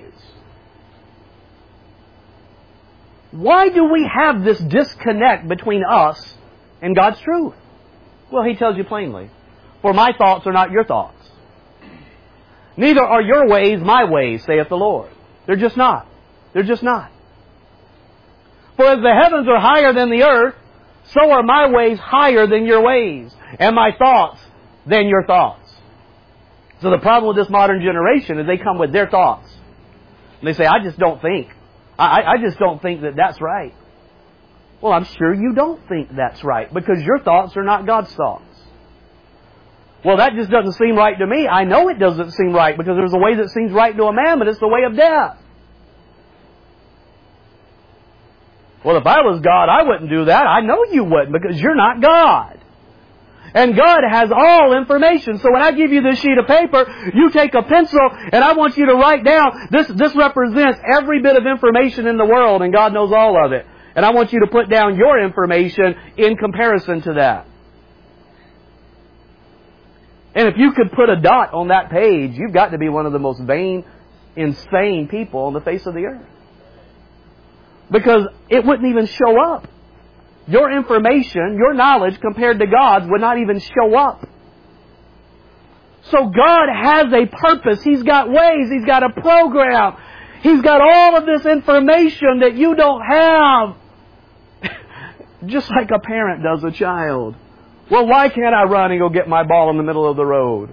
Why do we have this disconnect between us and God's truth? Well, he tells you plainly. For my thoughts are not your thoughts. Neither are your ways my ways, saith the Lord. They're just not. They're just not. For as the heavens are higher than the earth, so are my ways higher than your ways, and my thoughts than your thoughts. So the problem with this modern generation is they come with their thoughts. And they say, I just don't think. I just don't think that that's right. Well, I'm sure you don't think that's right, because your thoughts are not God's thoughts. Well, that just doesn't seem right to me. I know it doesn't seem right, because there's a way that seems right to a man, but it's the way of death. Well, if I was God, I wouldn't do that. I know you wouldn't, because you're not God. And God has all information. So when I give you this sheet of paper, you take a pencil and I want you to write down, this represents every bit of information in the world, and God knows all of it. And I want you to put down your information in comparison to that. And if you could put a dot on that page, you've got to be one of the most vain, insane people on the face of the earth. Because it wouldn't even show up. Your information, your knowledge compared to God's would not even show up. So God has a purpose. He's got ways. He's got a program. He's got all of this information that you don't have. Just like a parent does a child. Well, why can't I run and go get my ball in the middle of the road?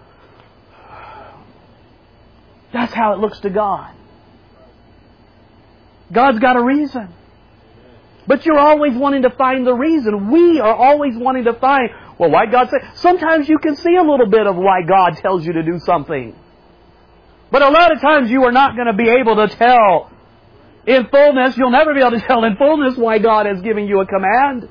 That's how it looks to God. God's got a reason. But you're always wanting to find the reason. We are always wanting to find, well, why God say? Sometimes you can see a little bit of why God tells you to do something. But a lot of times you are not going to be able to tell in fullness. You'll never be able to tell in fullness why God has given you a command.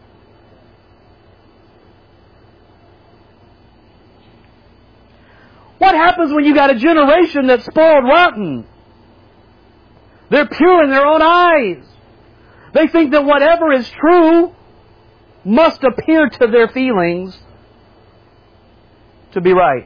What happens when you got a generation that's spoiled rotten? They're pure in their own eyes. They think that whatever is true must appear to their feelings to be right.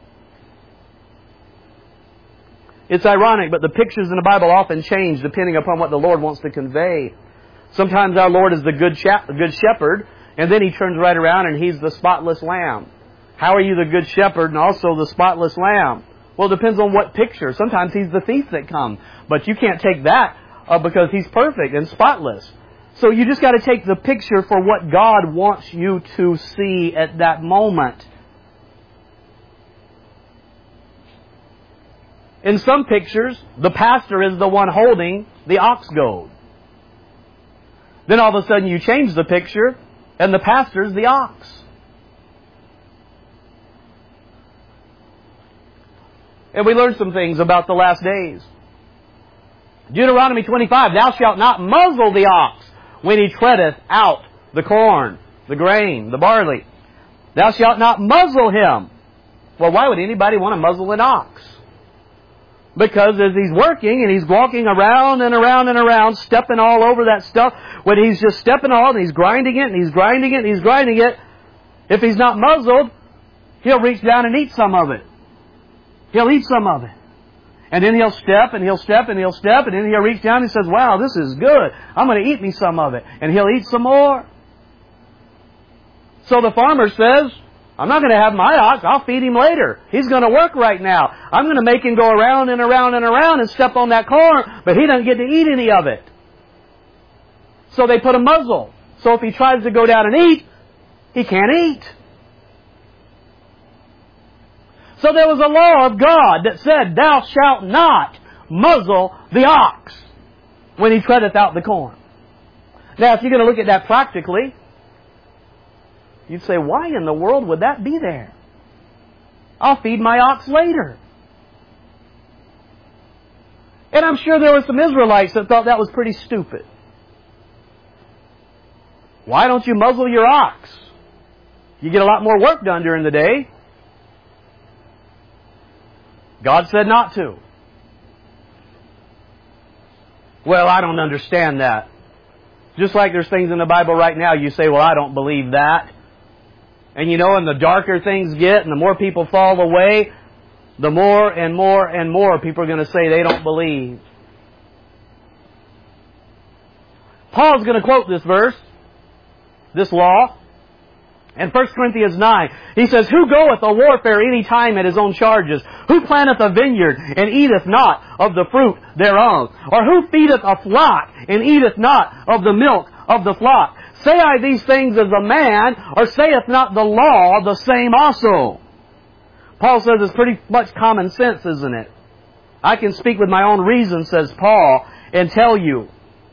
It's ironic, but the pictures in the Bible often change depending upon what the Lord wants to convey. Sometimes our Lord is the good shepherd, and then He turns right around and He's the spotless lamb. How are you the good shepherd and also the spotless lamb? Well, it depends on what picture. Sometimes He's the thief that comes, but you can't take that because He's perfect and spotless. So you just got to take the picture for what God wants you to see at that moment. In some pictures, the pastor is the one holding the ox goad. Then all of a sudden you change the picture and the pastor's the ox. And we learn some things about the last days. Deuteronomy 25, thou shalt not muzzle the ox when he treadeth out the corn, the grain, the barley. Thou shalt not muzzle him. Well, why would anybody want to muzzle an ox? Because as he's working and he's walking around and around and around, stepping all over that stuff, when he's just stepping all and he's grinding it and he's grinding it and he's grinding it, if he's not muzzled, he'll reach down and eat some of it. He'll eat some of it. And then he'll step and he'll step and he'll step and then he'll reach down and he says, wow, this is good. I'm going to eat me some of it. And he'll eat some more. So the farmer says, I'm not going to have my ox. I'll feed him later. He's going to work right now. I'm going to make him go around and around and around and step on that corn, but he doesn't get to eat any of it. So they put a muzzle. So if he tries to go down and eat, he can't eat. So there was a law of God that said, thou shalt not muzzle the ox when he treadeth out the corn. Now, if you're going to look at that practically, you'd say, why in the world would that be there? I'll feed my ox later. And I'm sure there were some Israelites that thought that was pretty stupid. Why don't you muzzle your ox? You get a lot more work done during the day. God said not to. Well, I don't understand that. Just like there's things in the Bible right now, you say, well, I don't believe that. And you know, and the darker things get, and the more people fall away, the more and more and more people are going to say they don't believe. Paul's going to quote this verse, this law, in 1 Corinthians 9. He says, who goeth a warfare any time at his own charges? Who planteth a vineyard and eateth not of the fruit thereof? Or who feedeth a flock and eateth not of the milk of the flock? Say I these things as a man, or saith not the law the same also? Paul says it's pretty much common sense, isn't it? I can speak with my own reason, says Paul, and tell you.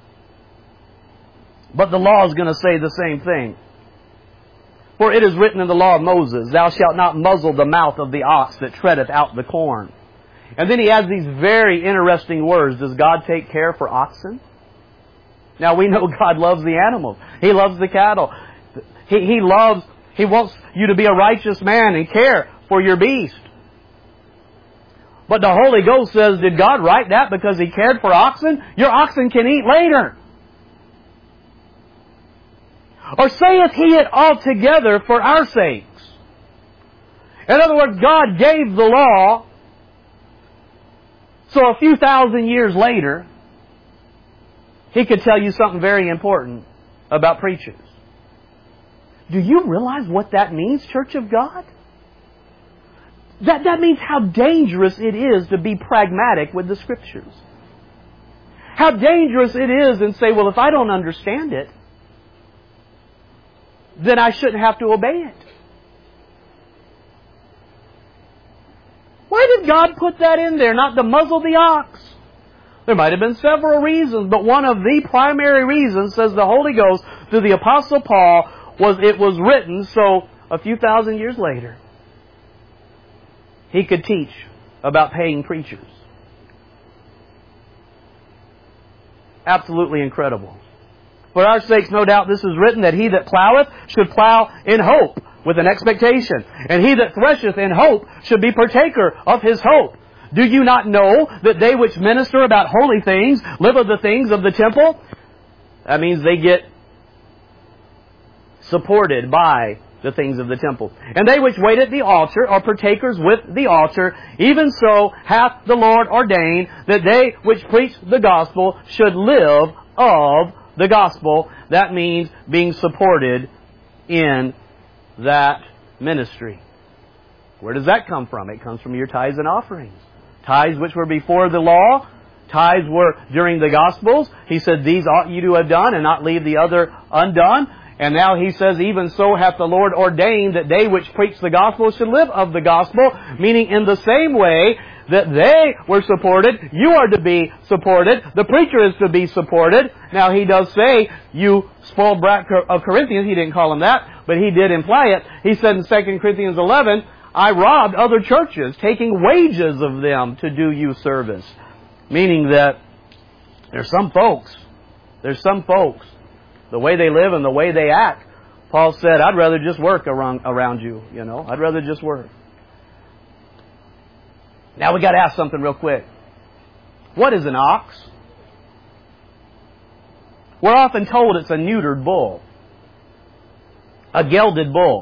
But the law is going to say the same thing. For it is written in the law of Moses, thou shalt not muzzle the mouth of the ox that treadeth out the corn. And then he adds these very interesting words. Does God take care for oxen? Now we know God loves the animals. He loves the cattle. He wants you to be a righteous man and care for your beast. But the Holy Ghost says, did God write that because He cared for oxen? Your oxen can eat later. Or saith He it altogether for our sakes? In other words, God gave the law, so a few thousand years later, He could tell you something very important about preachers. Do you realize what that means, Church of God? That means how dangerous it is to be pragmatic with the Scriptures. How dangerous it is and say, well, if I don't understand it, then I shouldn't have to obey it. Why did God put that in there, not to muzzle the ox? There might have been several reasons, but one of the primary reasons, says the Holy Ghost through the Apostle Paul, was it was written so a few thousand years later he could teach about paying preachers. Absolutely incredible. For our sakes, no doubt, this is written that he that ploweth should plow in hope, with an expectation. And he that thresheth in hope should be partaker of his hope. Do you not know that they which minister about holy things live of the things of the temple? That means they get supported by the things of the temple. And they which wait at the altar are partakers with the altar. Even so hath the Lord ordained that they which preach the gospel should live of the gospel. That means being supported in that ministry. Where does that come from? It comes from your tithes and offerings. Tithes which were before the law. Tithes were during the Gospels. He said, these ought you to have done and not leave the other undone. And now he says, even so hath the Lord ordained that they which preach the gospel should live of the gospel. Meaning in the same way that they were supported, you are to be supported. The preacher is to be supported. Now he does say, you spoiled brat of Corinthians. He didn't call them that, but he did imply it. He said in 2 Corinthians 11, I robbed other churches, taking wages of them to do you service. Meaning that there's some folks, the way they live and the way they act, Paul said, I'd rather just work around you, I'd rather just work. Now we got to ask something real quick. What is an ox? We're often told it's a neutered bull, a gelded bull.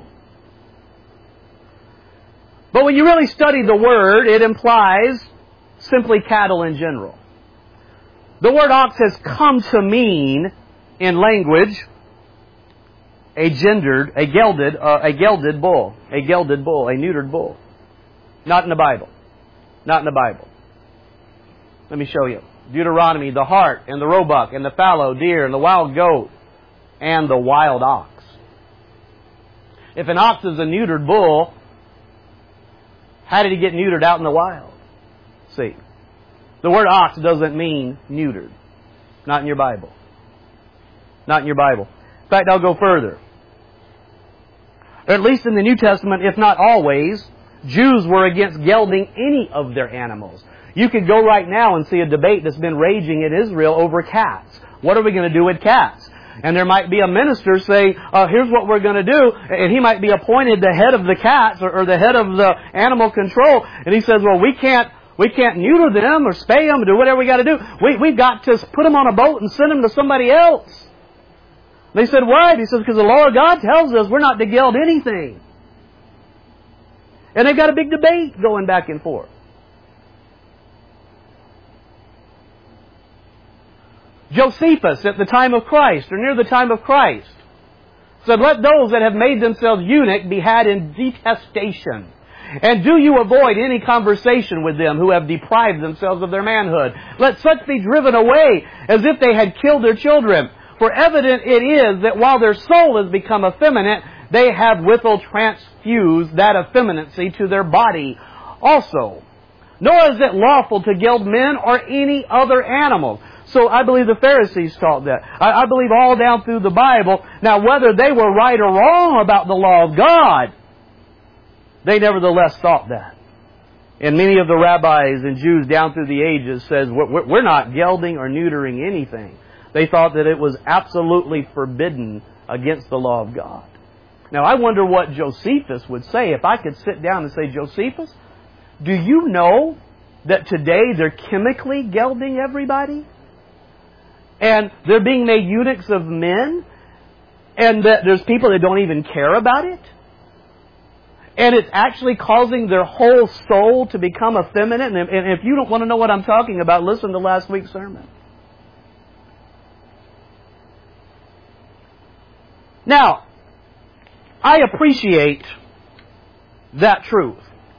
But when you really study the word, it implies simply cattle in general. The word ox has come to mean, in language, a gelded bull, a neutered bull. Not in the Bible. Not in the Bible. Let me show you. Deuteronomy, the hart and the roebuck and the fallow deer and the wild goat and the wild ox. If an ox is a neutered bull, how did he get neutered out in the wild? See, the word ox doesn't mean neutered. Not in your Bible. Not in your Bible. In fact, I'll go further. Or at least in the New Testament, if not always, Jews were against gelding any of their animals. You could go right now and see a debate that's been raging in Israel over cats. What are we going to do with cats? And there might be a minister say, here's what we're going to do. And he might be appointed the head of the cats or the head of the animal control. And he says, well, we can't neuter them or spay them or do whatever we got to do. We've got to put them on a boat and send them to somebody else. They said, why? He says, because the law of God tells us we're not to geld anything. And they've got a big debate going back and forth. Josephus, at the time of Christ, or near the time of Christ, said, let those that have made themselves eunuch be had in detestation. And do you avoid any conversation with them who have deprived themselves of their manhood. Let such be driven away as if they had killed their children. For evident it is that while their soul has become effeminate, they have withal transfused that effeminacy to their body also. Nor is it lawful to geld men or any other animal. So I believe the Pharisees taught that. I believe all down through the Bible. Now whether they were right or wrong about the law of God, they nevertheless thought that. And many of the rabbis and Jews down through the ages says, we're not gelding or neutering anything. They thought that it was absolutely forbidden against the law of God. Now I wonder what Josephus would say if I could sit down and say, Josephus, do you know that today they're chemically gelding everybody? And they're being made eunuchs of men? And that there's people that don't even care about it? And it's actually causing their whole soul to become effeminate. And if you don't want to know what I'm talking about, listen to last week's sermon. Now, I appreciate that truth.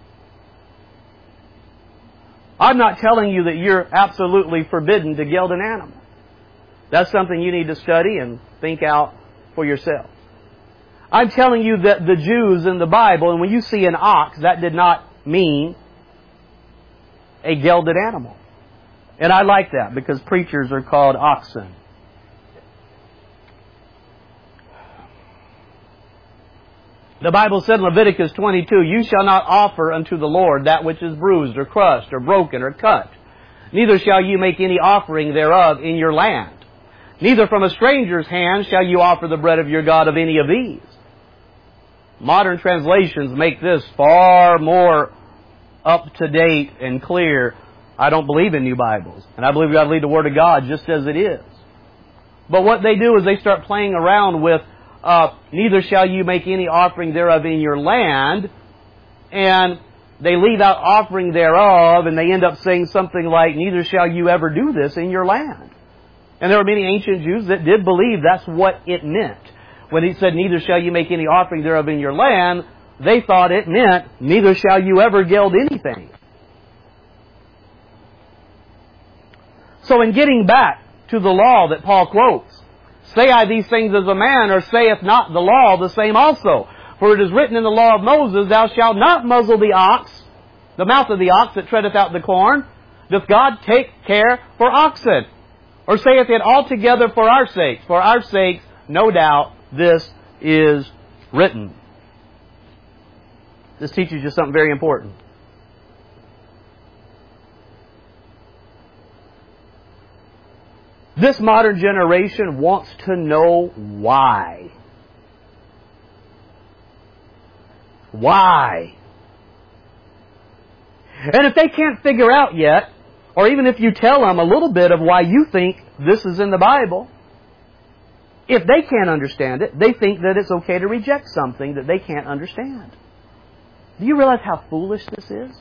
I'm not telling you that you're absolutely forbidden to geld an animal. That's something you need to study and think out for yourself. I'm telling you that the Jews in the Bible, and when you see an ox, that did not mean a gelded animal. And I like that because preachers are called oxen. The Bible said in Leviticus 22, "You shall not offer unto the Lord that which is bruised or crushed or broken or cut. Neither shall you make any offering thereof in your land. Neither from a stranger's hand shall you offer the bread of your God of any of these." Modern translations make this far more up to date and clear. I don't believe in new Bibles. And I believe we've got to leave the Word of God just as it is. But what they do is they start playing around with neither shall you make any offering thereof in your land, and they leave out offering thereof, and they end up saying something like, neither shall you ever do this in your land. And there were many ancient Jews that did believe that's what it meant. When he said, neither shall you make any offering thereof in your land, they thought it meant, neither shall you ever gild anything. So in getting back to the law that Paul quotes, say I these things as a man, or saith not the law the same also? For it is written in the law of Moses, thou shalt not muzzle the ox, the mouth of the ox that treadeth out the corn. Doth God take care for oxen? Or saith it altogether for our sakes? For our sakes, no doubt, this is written. This teaches you something very important. This modern generation wants to know why. Why? And if they can't figure out yet, or even if you tell them a little bit of why you think this is in the Bible, if they can't understand it, they think that it's okay to reject something that they can't understand. Do you realize how foolish this is?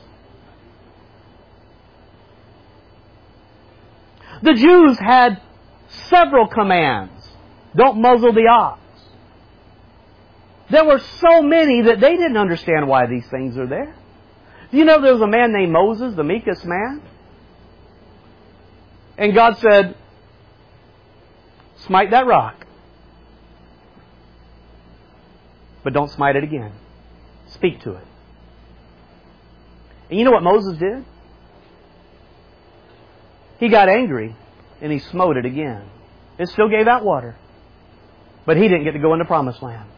The Jews had several commands. Don't muzzle the ox. There were so many that they didn't understand why these things are there. Do you know there was a man named Moses, the meekest man? And God said, smite that rock. But don't smite it again. Speak to it. And you know what Moses did? He got angry and he smote it again. It still gave out water. But he didn't get to go into the promised land.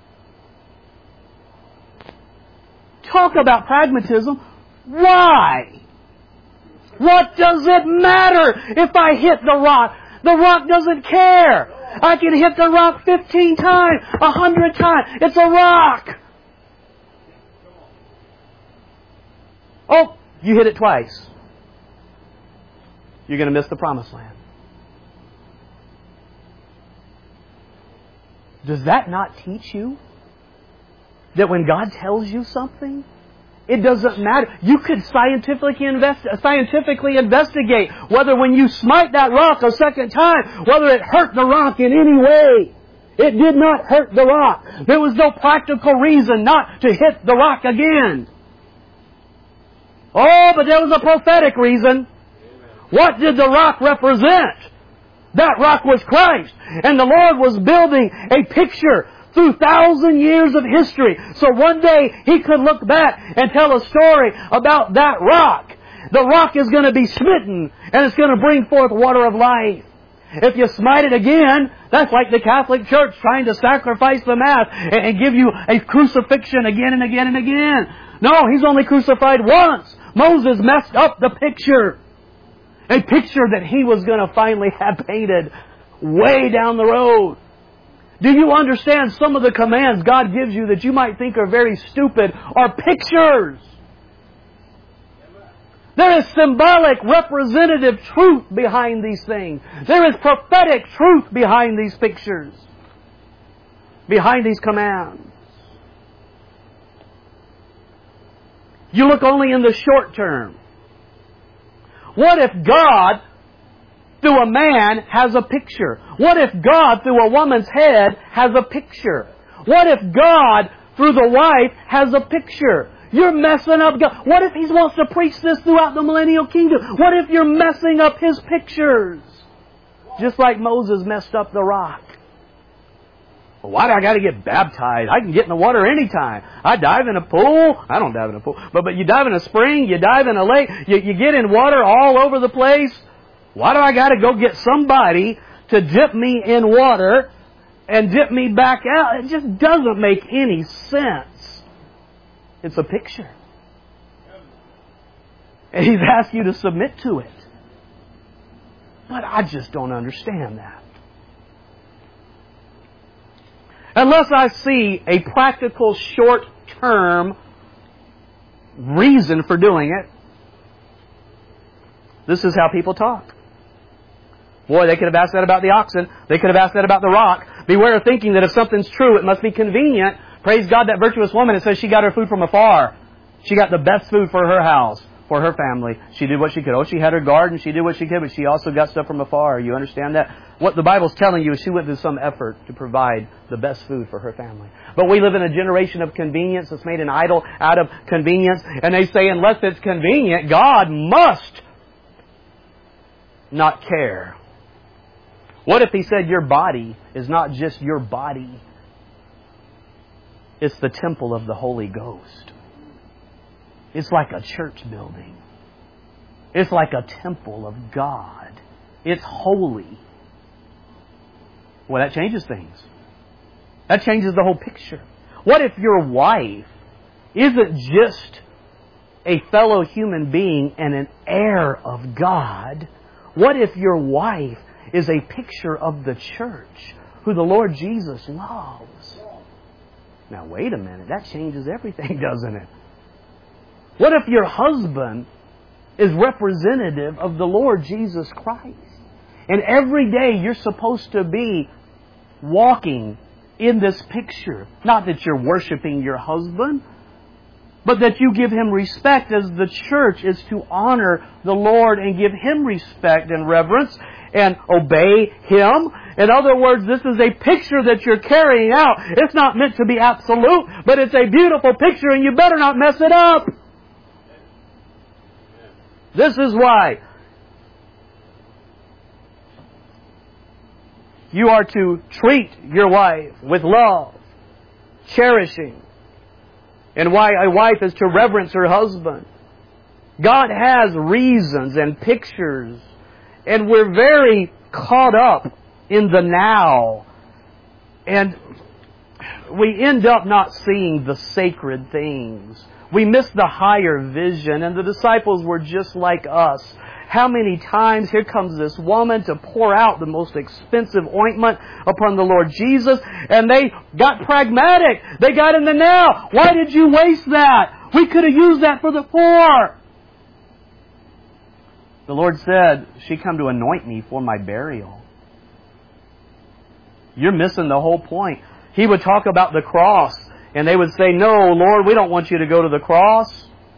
Talk about pragmatism. Why? What does it matter if I hit the rock? The rock doesn't care. I can hit the rock 15 times, 100 times. It's a rock. Oh, you hit it twice. You're going to miss the promised land. Does that not teach you that when God tells you something, it doesn't matter? You could scientifically investigate whether when you smite that rock a second time, whether it hurt the rock in any way. It did not hurt the rock. There was no practical reason not to hit the rock again. Oh, but there was a prophetic reason. What did the rock represent? That rock was Christ. And the Lord was building a picture through 1,000 years of history. So one day He could look back and tell a story about that rock. The rock is going to be smitten and it's going to bring forth water of life. If you smite it again, that's like the Catholic Church trying to sacrifice the Mass and give you a crucifixion again and again and again. No, He's only crucified once. Moses messed up the picture. A picture that he was going to finally have painted way down the road. Do you understand some of the commands God gives you that you might think are very stupid are pictures? There is symbolic, representative truth behind these things. There is prophetic truth behind these pictures. Behind these commands. You look only in the short term. What if God, through a man, has a picture? What if God, through a woman's head, has a picture? What if God, through the wife, has a picture? You're messing up God. What if He wants to preach this throughout the millennial kingdom? What if you're messing up His pictures? Just like Moses messed up the rock. Well, why do I got to get baptized? I can get in the water anytime. I dive in a pool. I don't dive in a pool. But you dive in a spring. You dive in a lake. You get in water all over the place. Why do I got to go get somebody to dip me in water and dip me back out? It just doesn't make any sense. It's a picture. And He's asked you to submit to it. But I just don't understand that. Unless I see a practical, short-term reason for doing it, this is how people talk. Boy, they could have asked that about the oxen. They could have asked that about the rock. Beware of thinking that if something's true, it must be convenient. Praise God, that virtuous woman, it says she got her food from afar. She got the best food for her house, for her family. She did what she could. Oh, she had her garden. She did what she could, but she also got stuff from afar. You understand that? What the Bible's telling you is she went through some effort to provide the best food for her family. But we live in a generation of convenience that's made an idol out of convenience. And they say unless it's convenient, God must not care. What if He said your body is not just your body? It's the temple of the Holy Ghost. It's like a church building. It's like a temple of God. It's holy. Well, that changes things. That changes the whole picture. What if your wife isn't just a fellow human being and an heir of God? What if your wife is a picture of the church, who the Lord Jesus loves? Now, wait a minute. That changes everything, doesn't it? What if your husband is representative of the Lord Jesus Christ? And every day you're supposed to be walking in this picture. Not that you're worshiping your husband, but that you give him respect, as the church is to honor the Lord and give Him respect and reverence and obey Him. In other words, this is a picture that you're carrying out. It's not meant to be absolute, but it's a beautiful picture, and you better not mess it up. This is why you are to treat your wife with love, cherishing, and why a wife is to reverence her husband. God has reasons and pictures, and we're very caught up in the now, and we end up not seeing the sacred things. We miss the higher vision, and the disciples were just like us. How many times here comes this woman to pour out the most expensive ointment upon the Lord Jesus, and they got pragmatic. They got in the now. Why did you waste that? We could have used that for the poor. The Lord said, she come to anoint me for my burial. You're missing the whole point. He would talk about the cross, and they would say, no, Lord, we don't want you to go to the cross.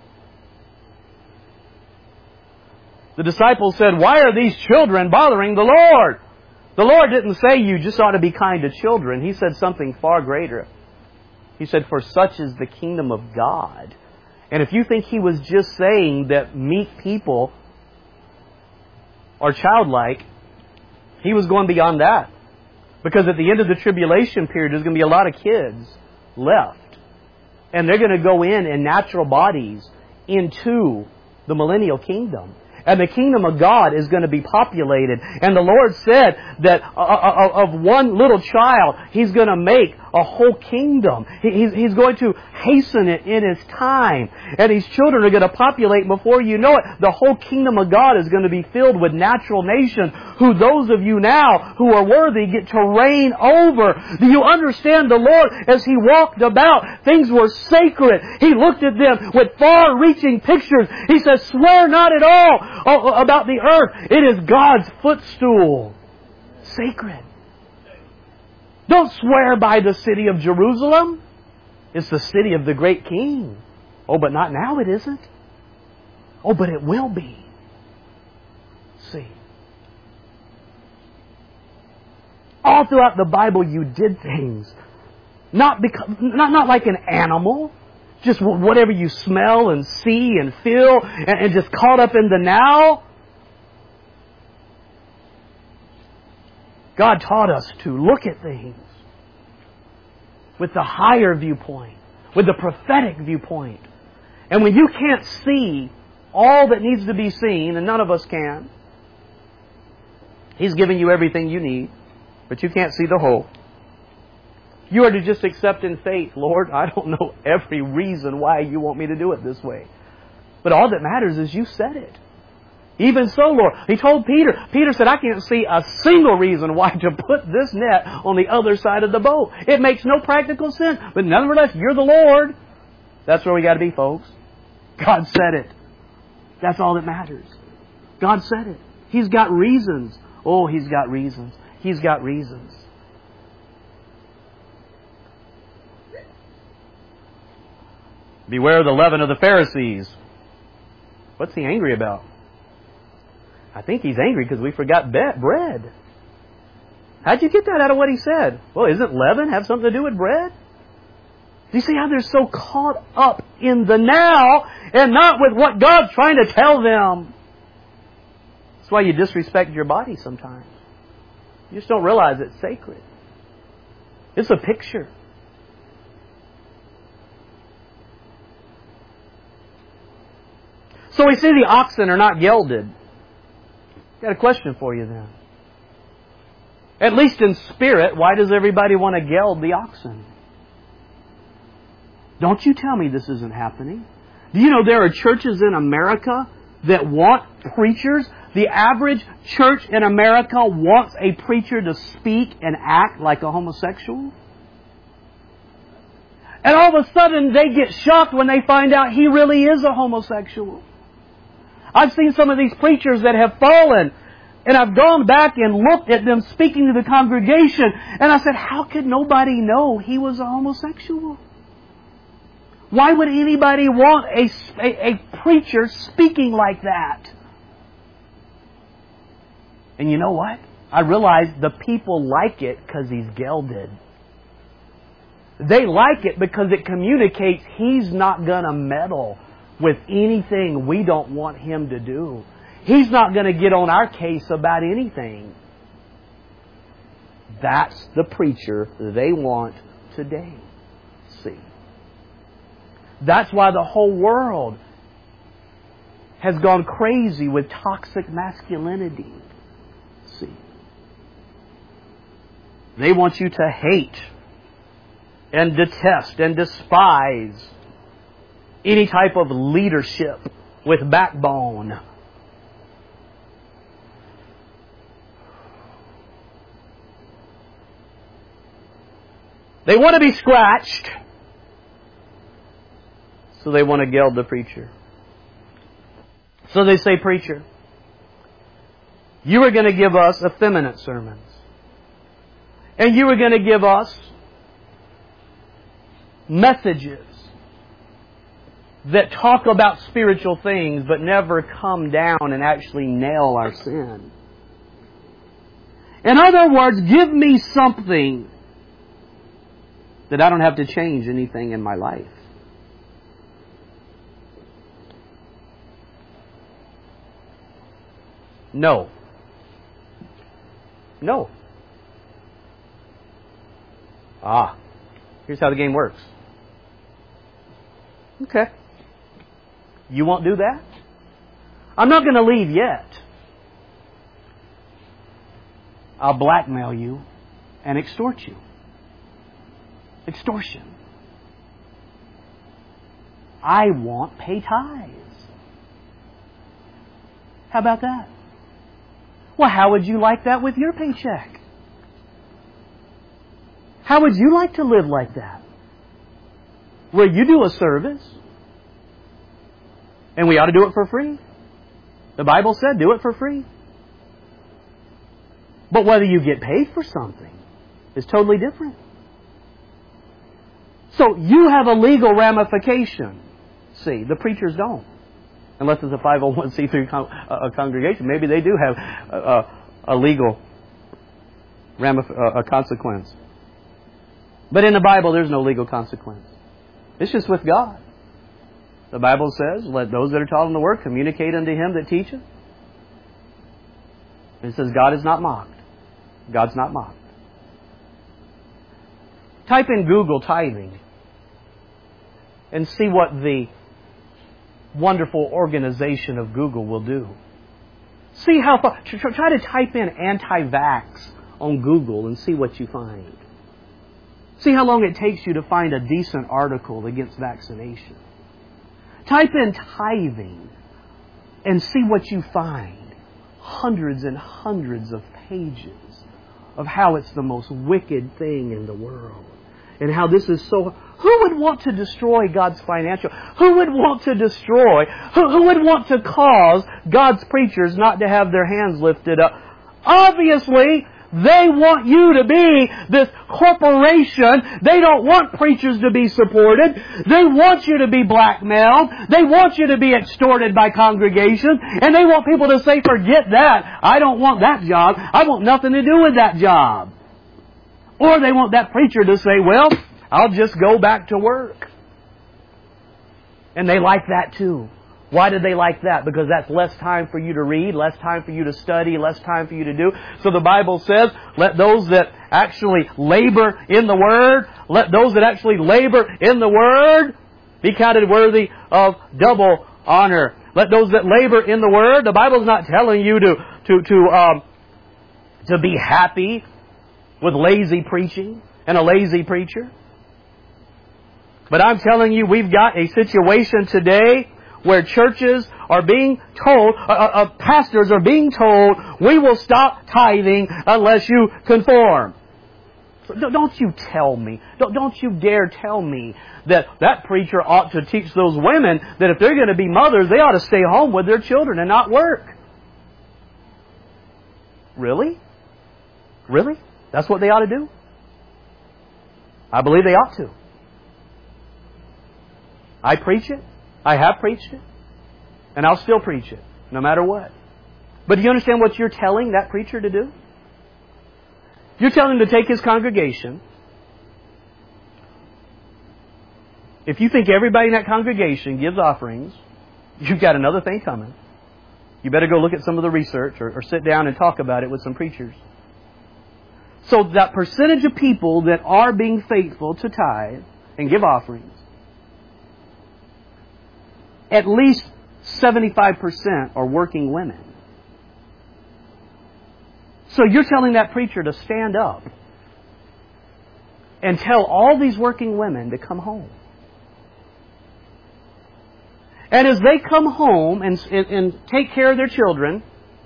The disciples said, why are these children bothering the Lord? The Lord didn't say you just ought to be kind to children. He said something far greater. He said, for such is the kingdom of God. And if you think He was just saying that meek people are childlike, He was going beyond that. Because at the end of the tribulation period, there's going to be a lot of kids left. And they're going to go in natural bodies into the millennial kingdom. And the kingdom of God is going to be populated. And the Lord said that of one little child, He's going to make a whole kingdom. He's going to hasten it in His time. And these children are going to populate before you know it. The whole kingdom of God is going to be filled with natural nations, who those of you now who are worthy get to reign over. Do you understand the Lord as He walked about? Things were sacred. He looked at them with far-reaching pictures. He says, swear not at all about the earth. It is God's footstool. Sacred. Don't swear by the city of Jerusalem. It's the city of the great King. Oh, but not now, it isn't. Oh, but it will be. See. All throughout the Bible you did things. Not like an animal. Just whatever you smell and see and feel and just caught up in the now. God taught us to look at things with the higher viewpoint, with the prophetic viewpoint. And when you can't see all that needs to be seen, and none of us can, He's giving you everything you need, but you can't see the whole. You are to just accept in faith, Lord, I don't know every reason why you want me to do it this way. But all that matters is you said it. Even so, Lord, He told Peter. Peter said, I can't see a single reason why to put this net on the other side of the boat. It makes no practical sense. But nevertheless, you're the Lord. That's where we got to be, folks. God said it. That's all that matters. God said it. He's got reasons. Oh, He's got reasons. He's got reasons. Beware of the leaven of the Pharisees. What's He angry about? I think He's angry because we forgot bread. How'd you get that out of what He said? Well, isn't leaven have something to do with bread? Do you see how they're so caught up in the now and not with what God's trying to tell them? That's why you disrespect your body sometimes. You just don't realize it's sacred. It's a picture. So we see the oxen are not gelded. Got a question for you then. At least in spirit, why does everybody want to geld the oxen? Don't you tell me this isn't happening. Do you know there are churches in America that want preachers? The average church in America wants a preacher to speak and act like a homosexual. And all of a sudden they get shocked when they find out he really is a homosexual. I've seen some of these preachers that have fallen, and I've gone back and looked at them speaking to the congregation, and I said, how could nobody know he was a homosexual? Why would anybody want a preacher speaking like that? And you know what? I realized the people like it because he's gelded. They like it because it communicates he's not going to meddle with anything we don't want him to do. He's not going to get on our case about anything. That's the preacher they want today. See? That's why the whole world has gone crazy with toxic masculinity. See? They want you to hate and detest and despise any type of leadership with backbone. They want to be scratched, so they want to geld the preacher. So they say, preacher, you are going to give us effeminate sermons. And you are going to give us messages that talk about spiritual things but never come down and actually nail our sin. In other words, give me something that I don't have to change anything in my life. No. No. Here's how the game works. Okay. You won't do that? I'm not going to leave yet. I'll blackmail you and extort you. Extortion. I want pay tithes. How about that? Well, how would you like that with your paycheck? How would you like to live like that? Where you do a service, and we ought to do it for free. The Bible said do it for free. But whether you get paid for something is totally different. So you have a legal ramification. See, the preachers don't. Unless it's a 501c3 congregation. Maybe they do have a legal consequence. But in the Bible, there's no legal consequence. It's just with God. The Bible says, let those that are taught in the Word communicate unto him that teacheth. It says, God is not mocked. God's not mocked. Type in Google tithing and see what the wonderful organization of Google will do. See how far. Try to type in anti-vax on Google and see what you find. See how long it takes you to find a decent article against vaccination. Type in tithing and see what you find. Hundreds and hundreds of pages of how it's the most wicked thing in the world. And how this is so... Who would want to destroy God's financial? Who would want to destroy? Who would want to cause God's preachers not to have their hands lifted up? Obviously, they want you to be this corporation. They don't want preachers to be supported. They want you to be blackmailed. They want you to be extorted by congregations. And they want people to say, forget that. I don't want that job. I want nothing to do with that job. Or they want that preacher to say, well, I'll just go back to work. And they like that too. Why do they like that? Because that's less time for you to read, less time for you to study, less time for you to do. So the Bible says, let those that actually labor in the Word, let those that actually labor in the Word be counted worthy of double honor. Let those that labor in the Word, the Bible's not telling you to be happy with lazy preaching and a lazy preacher. But I'm telling you, we've got a situation today where churches are being told, pastors are being told, we will stop tithing unless you conform. Don't you tell me, don't you dare tell me that preacher ought to teach those women that if they're going to be mothers, they ought to stay home with their children and not work. Really? Really? That's what they ought to do? I believe they ought to. I preach it. I have preached it. And I'll still preach it, no matter what. But do you understand what you're telling that preacher to do? You're telling him to take his congregation. If you think everybody in that congregation gives offerings, you've got another thing coming. You better go look at some of the research or sit down and talk about it with some preachers. So that percentage of people that are being faithful to tithe and give offerings, at least 75% are working women. So you're telling that preacher to stand up and tell all these working women to come home. And as they come home and take care of their children,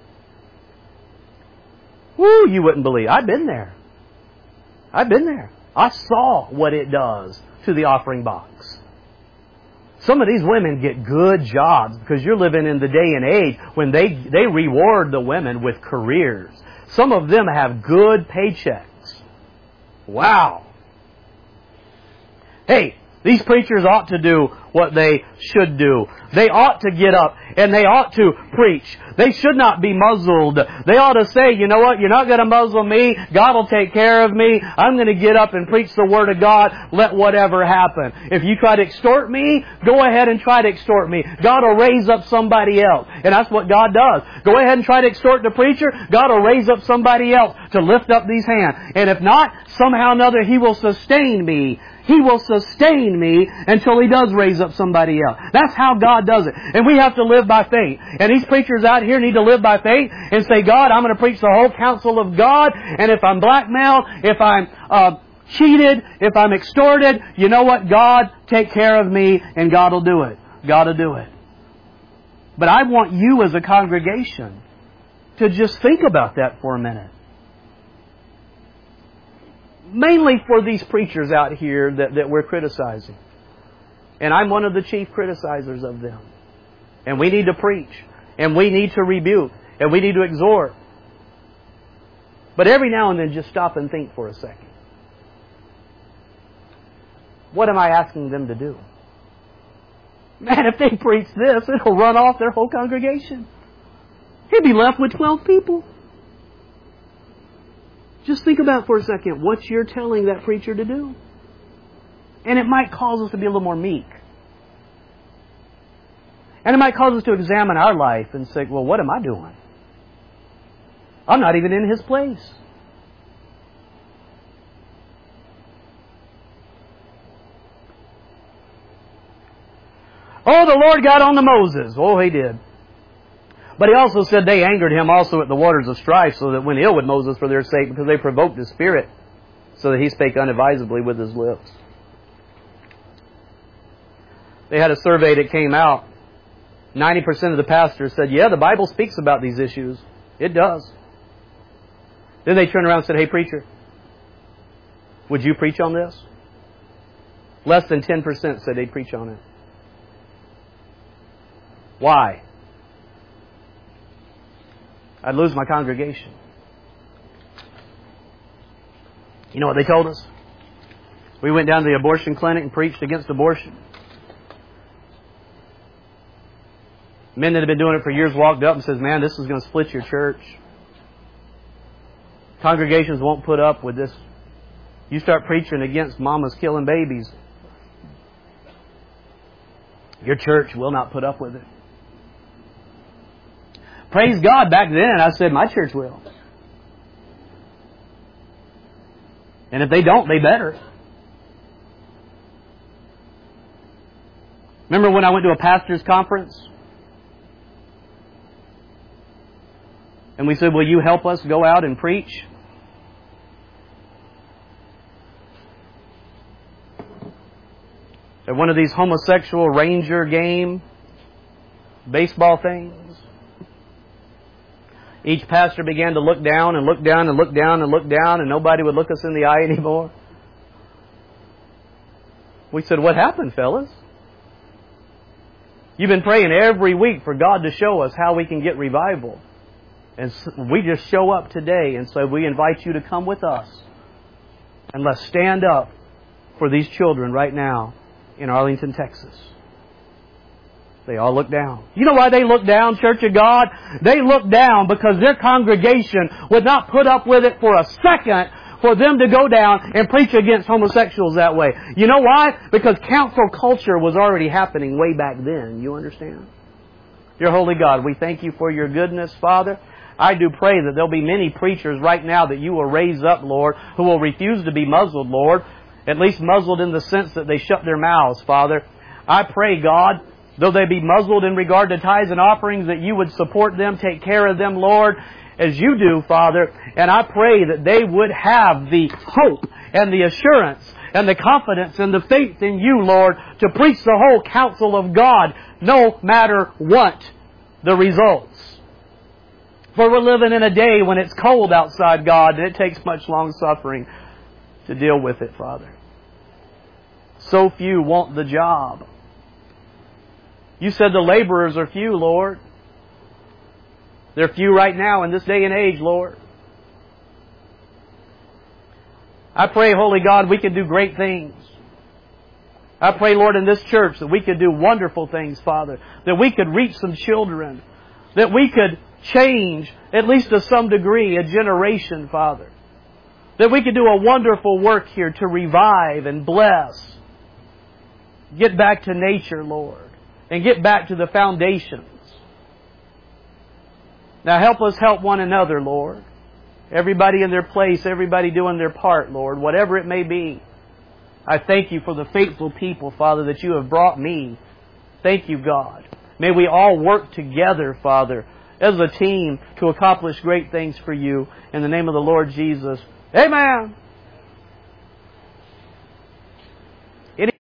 whoo, you wouldn't believe. I've been there. I've been there. I saw what it does to the offering box. Some of these women get good jobs because you're living in the day and age when they reward the women with careers. Some of them have good paychecks. Wow. Hey, these preachers ought to do what they should do. They ought to get up and they ought to preach. They should not be muzzled. They ought to say, you know what, you're not going to muzzle me. God will take care of me. I'm going to get up and preach the Word of God. Let whatever happen. If you try to extort me, go ahead and try to extort me. God will raise up somebody else. And that's what God does. Go ahead and try to extort the preacher. God will raise up somebody else to lift up these hands. And if not, somehow or another He will sustain me. He will sustain me until He does raise up somebody else. That's how God does it. And we have to live by faith. And these preachers out here need to live by faith and say, God, I'm going to preach the whole counsel of God. And if I'm blackmailed, if I'm cheated, if I'm extorted, you know what? God, take care of me and God will do it. God will do it. But I want you as a congregation to just think about that for a minute. Mainly for these preachers out here that we're criticizing. And I'm one of the chief criticizers of them. And we need to preach. And we need to rebuke. And we need to exhort. But every now and then just stop and think for a second. What am I asking them to do? Man, if they preach this, it'll run off their whole congregation. He'd be left with 12 people. Just think about for a second what you're telling that preacher to do. And it might cause us to be a little more meek. And it might cause us to examine our life and say, well, what am I doing? I'm not even in His place. Oh, the Lord got on to Moses. Oh, He did. But he also said they angered him also at the waters of strife, so that went ill with Moses for their sake, because they provoked his spirit, so that he spake unadvisedly with his lips. They had a survey that came out. 90% of the pastors said, yeah, the Bible speaks about these issues. It does. Then they turned around and said, hey, preacher, would you preach on this? Less than 10% said they'd preach on it. Why? I'd lose my congregation. You know what they told us? We went down to the abortion clinic and preached against abortion. Men that have been doing it for years walked up and says, man, this is going to split your church. Congregations won't put up with this. You start preaching against mamas killing babies, your church will not put up with it. Praise God, back then I said my church will. And if they don't, they better. Remember when I went to a pastor's conference? And we said, will you help us go out and preach? At one of these homosexual ranger game baseball things. Each pastor began to look down and look down and look down and look down, and nobody would look us in the eye anymore. We said, what happened, fellas? You've been praying every week for God to show us how we can get revival. And we just show up today and say, we invite you to come with us. And let's stand up for these children right now in Arlington, Texas. They all look down. You know why they look down, Church of God? They look down because their congregation would not put up with it for a second for them to go down and preach against homosexuals that way. You know why? Because council culture was already happening way back then. You understand? Dear Holy God, we thank you for your goodness, Father. I do pray that there'll be many preachers right now that you will raise up, Lord, who will refuse to be muzzled, Lord. At least muzzled in the sense that they shut their mouths, Father. I pray, God, though they be muzzled in regard to tithes and offerings, that you would support them, take care of them, Lord, as you do, Father. And I pray that they would have the hope and the assurance and the confidence and the faith in you, Lord, to preach the whole counsel of God, no matter what the results. For we're living in a day when it's cold outside, God, and it takes much long suffering to deal with it, Father. So few want the job. You said the laborers are few, Lord. They're few right now in this day and age, Lord. I pray, Holy God, we can do great things. I pray, Lord, in this church that we could do wonderful things, Father. That we could reach some children. That we could change, at least to some degree, a generation, Father. That we could do a wonderful work here to revive and bless. Get back to nature, Lord. And get back to the foundations. Now help us help one another, Lord. Everybody in their place, everybody doing their part, Lord, whatever it may be. I thank you for the faithful people, Father, that you have brought me. Thank you, God. May we all work together, Father, as a team to accomplish great things for you. In the name of the Lord Jesus. Amen.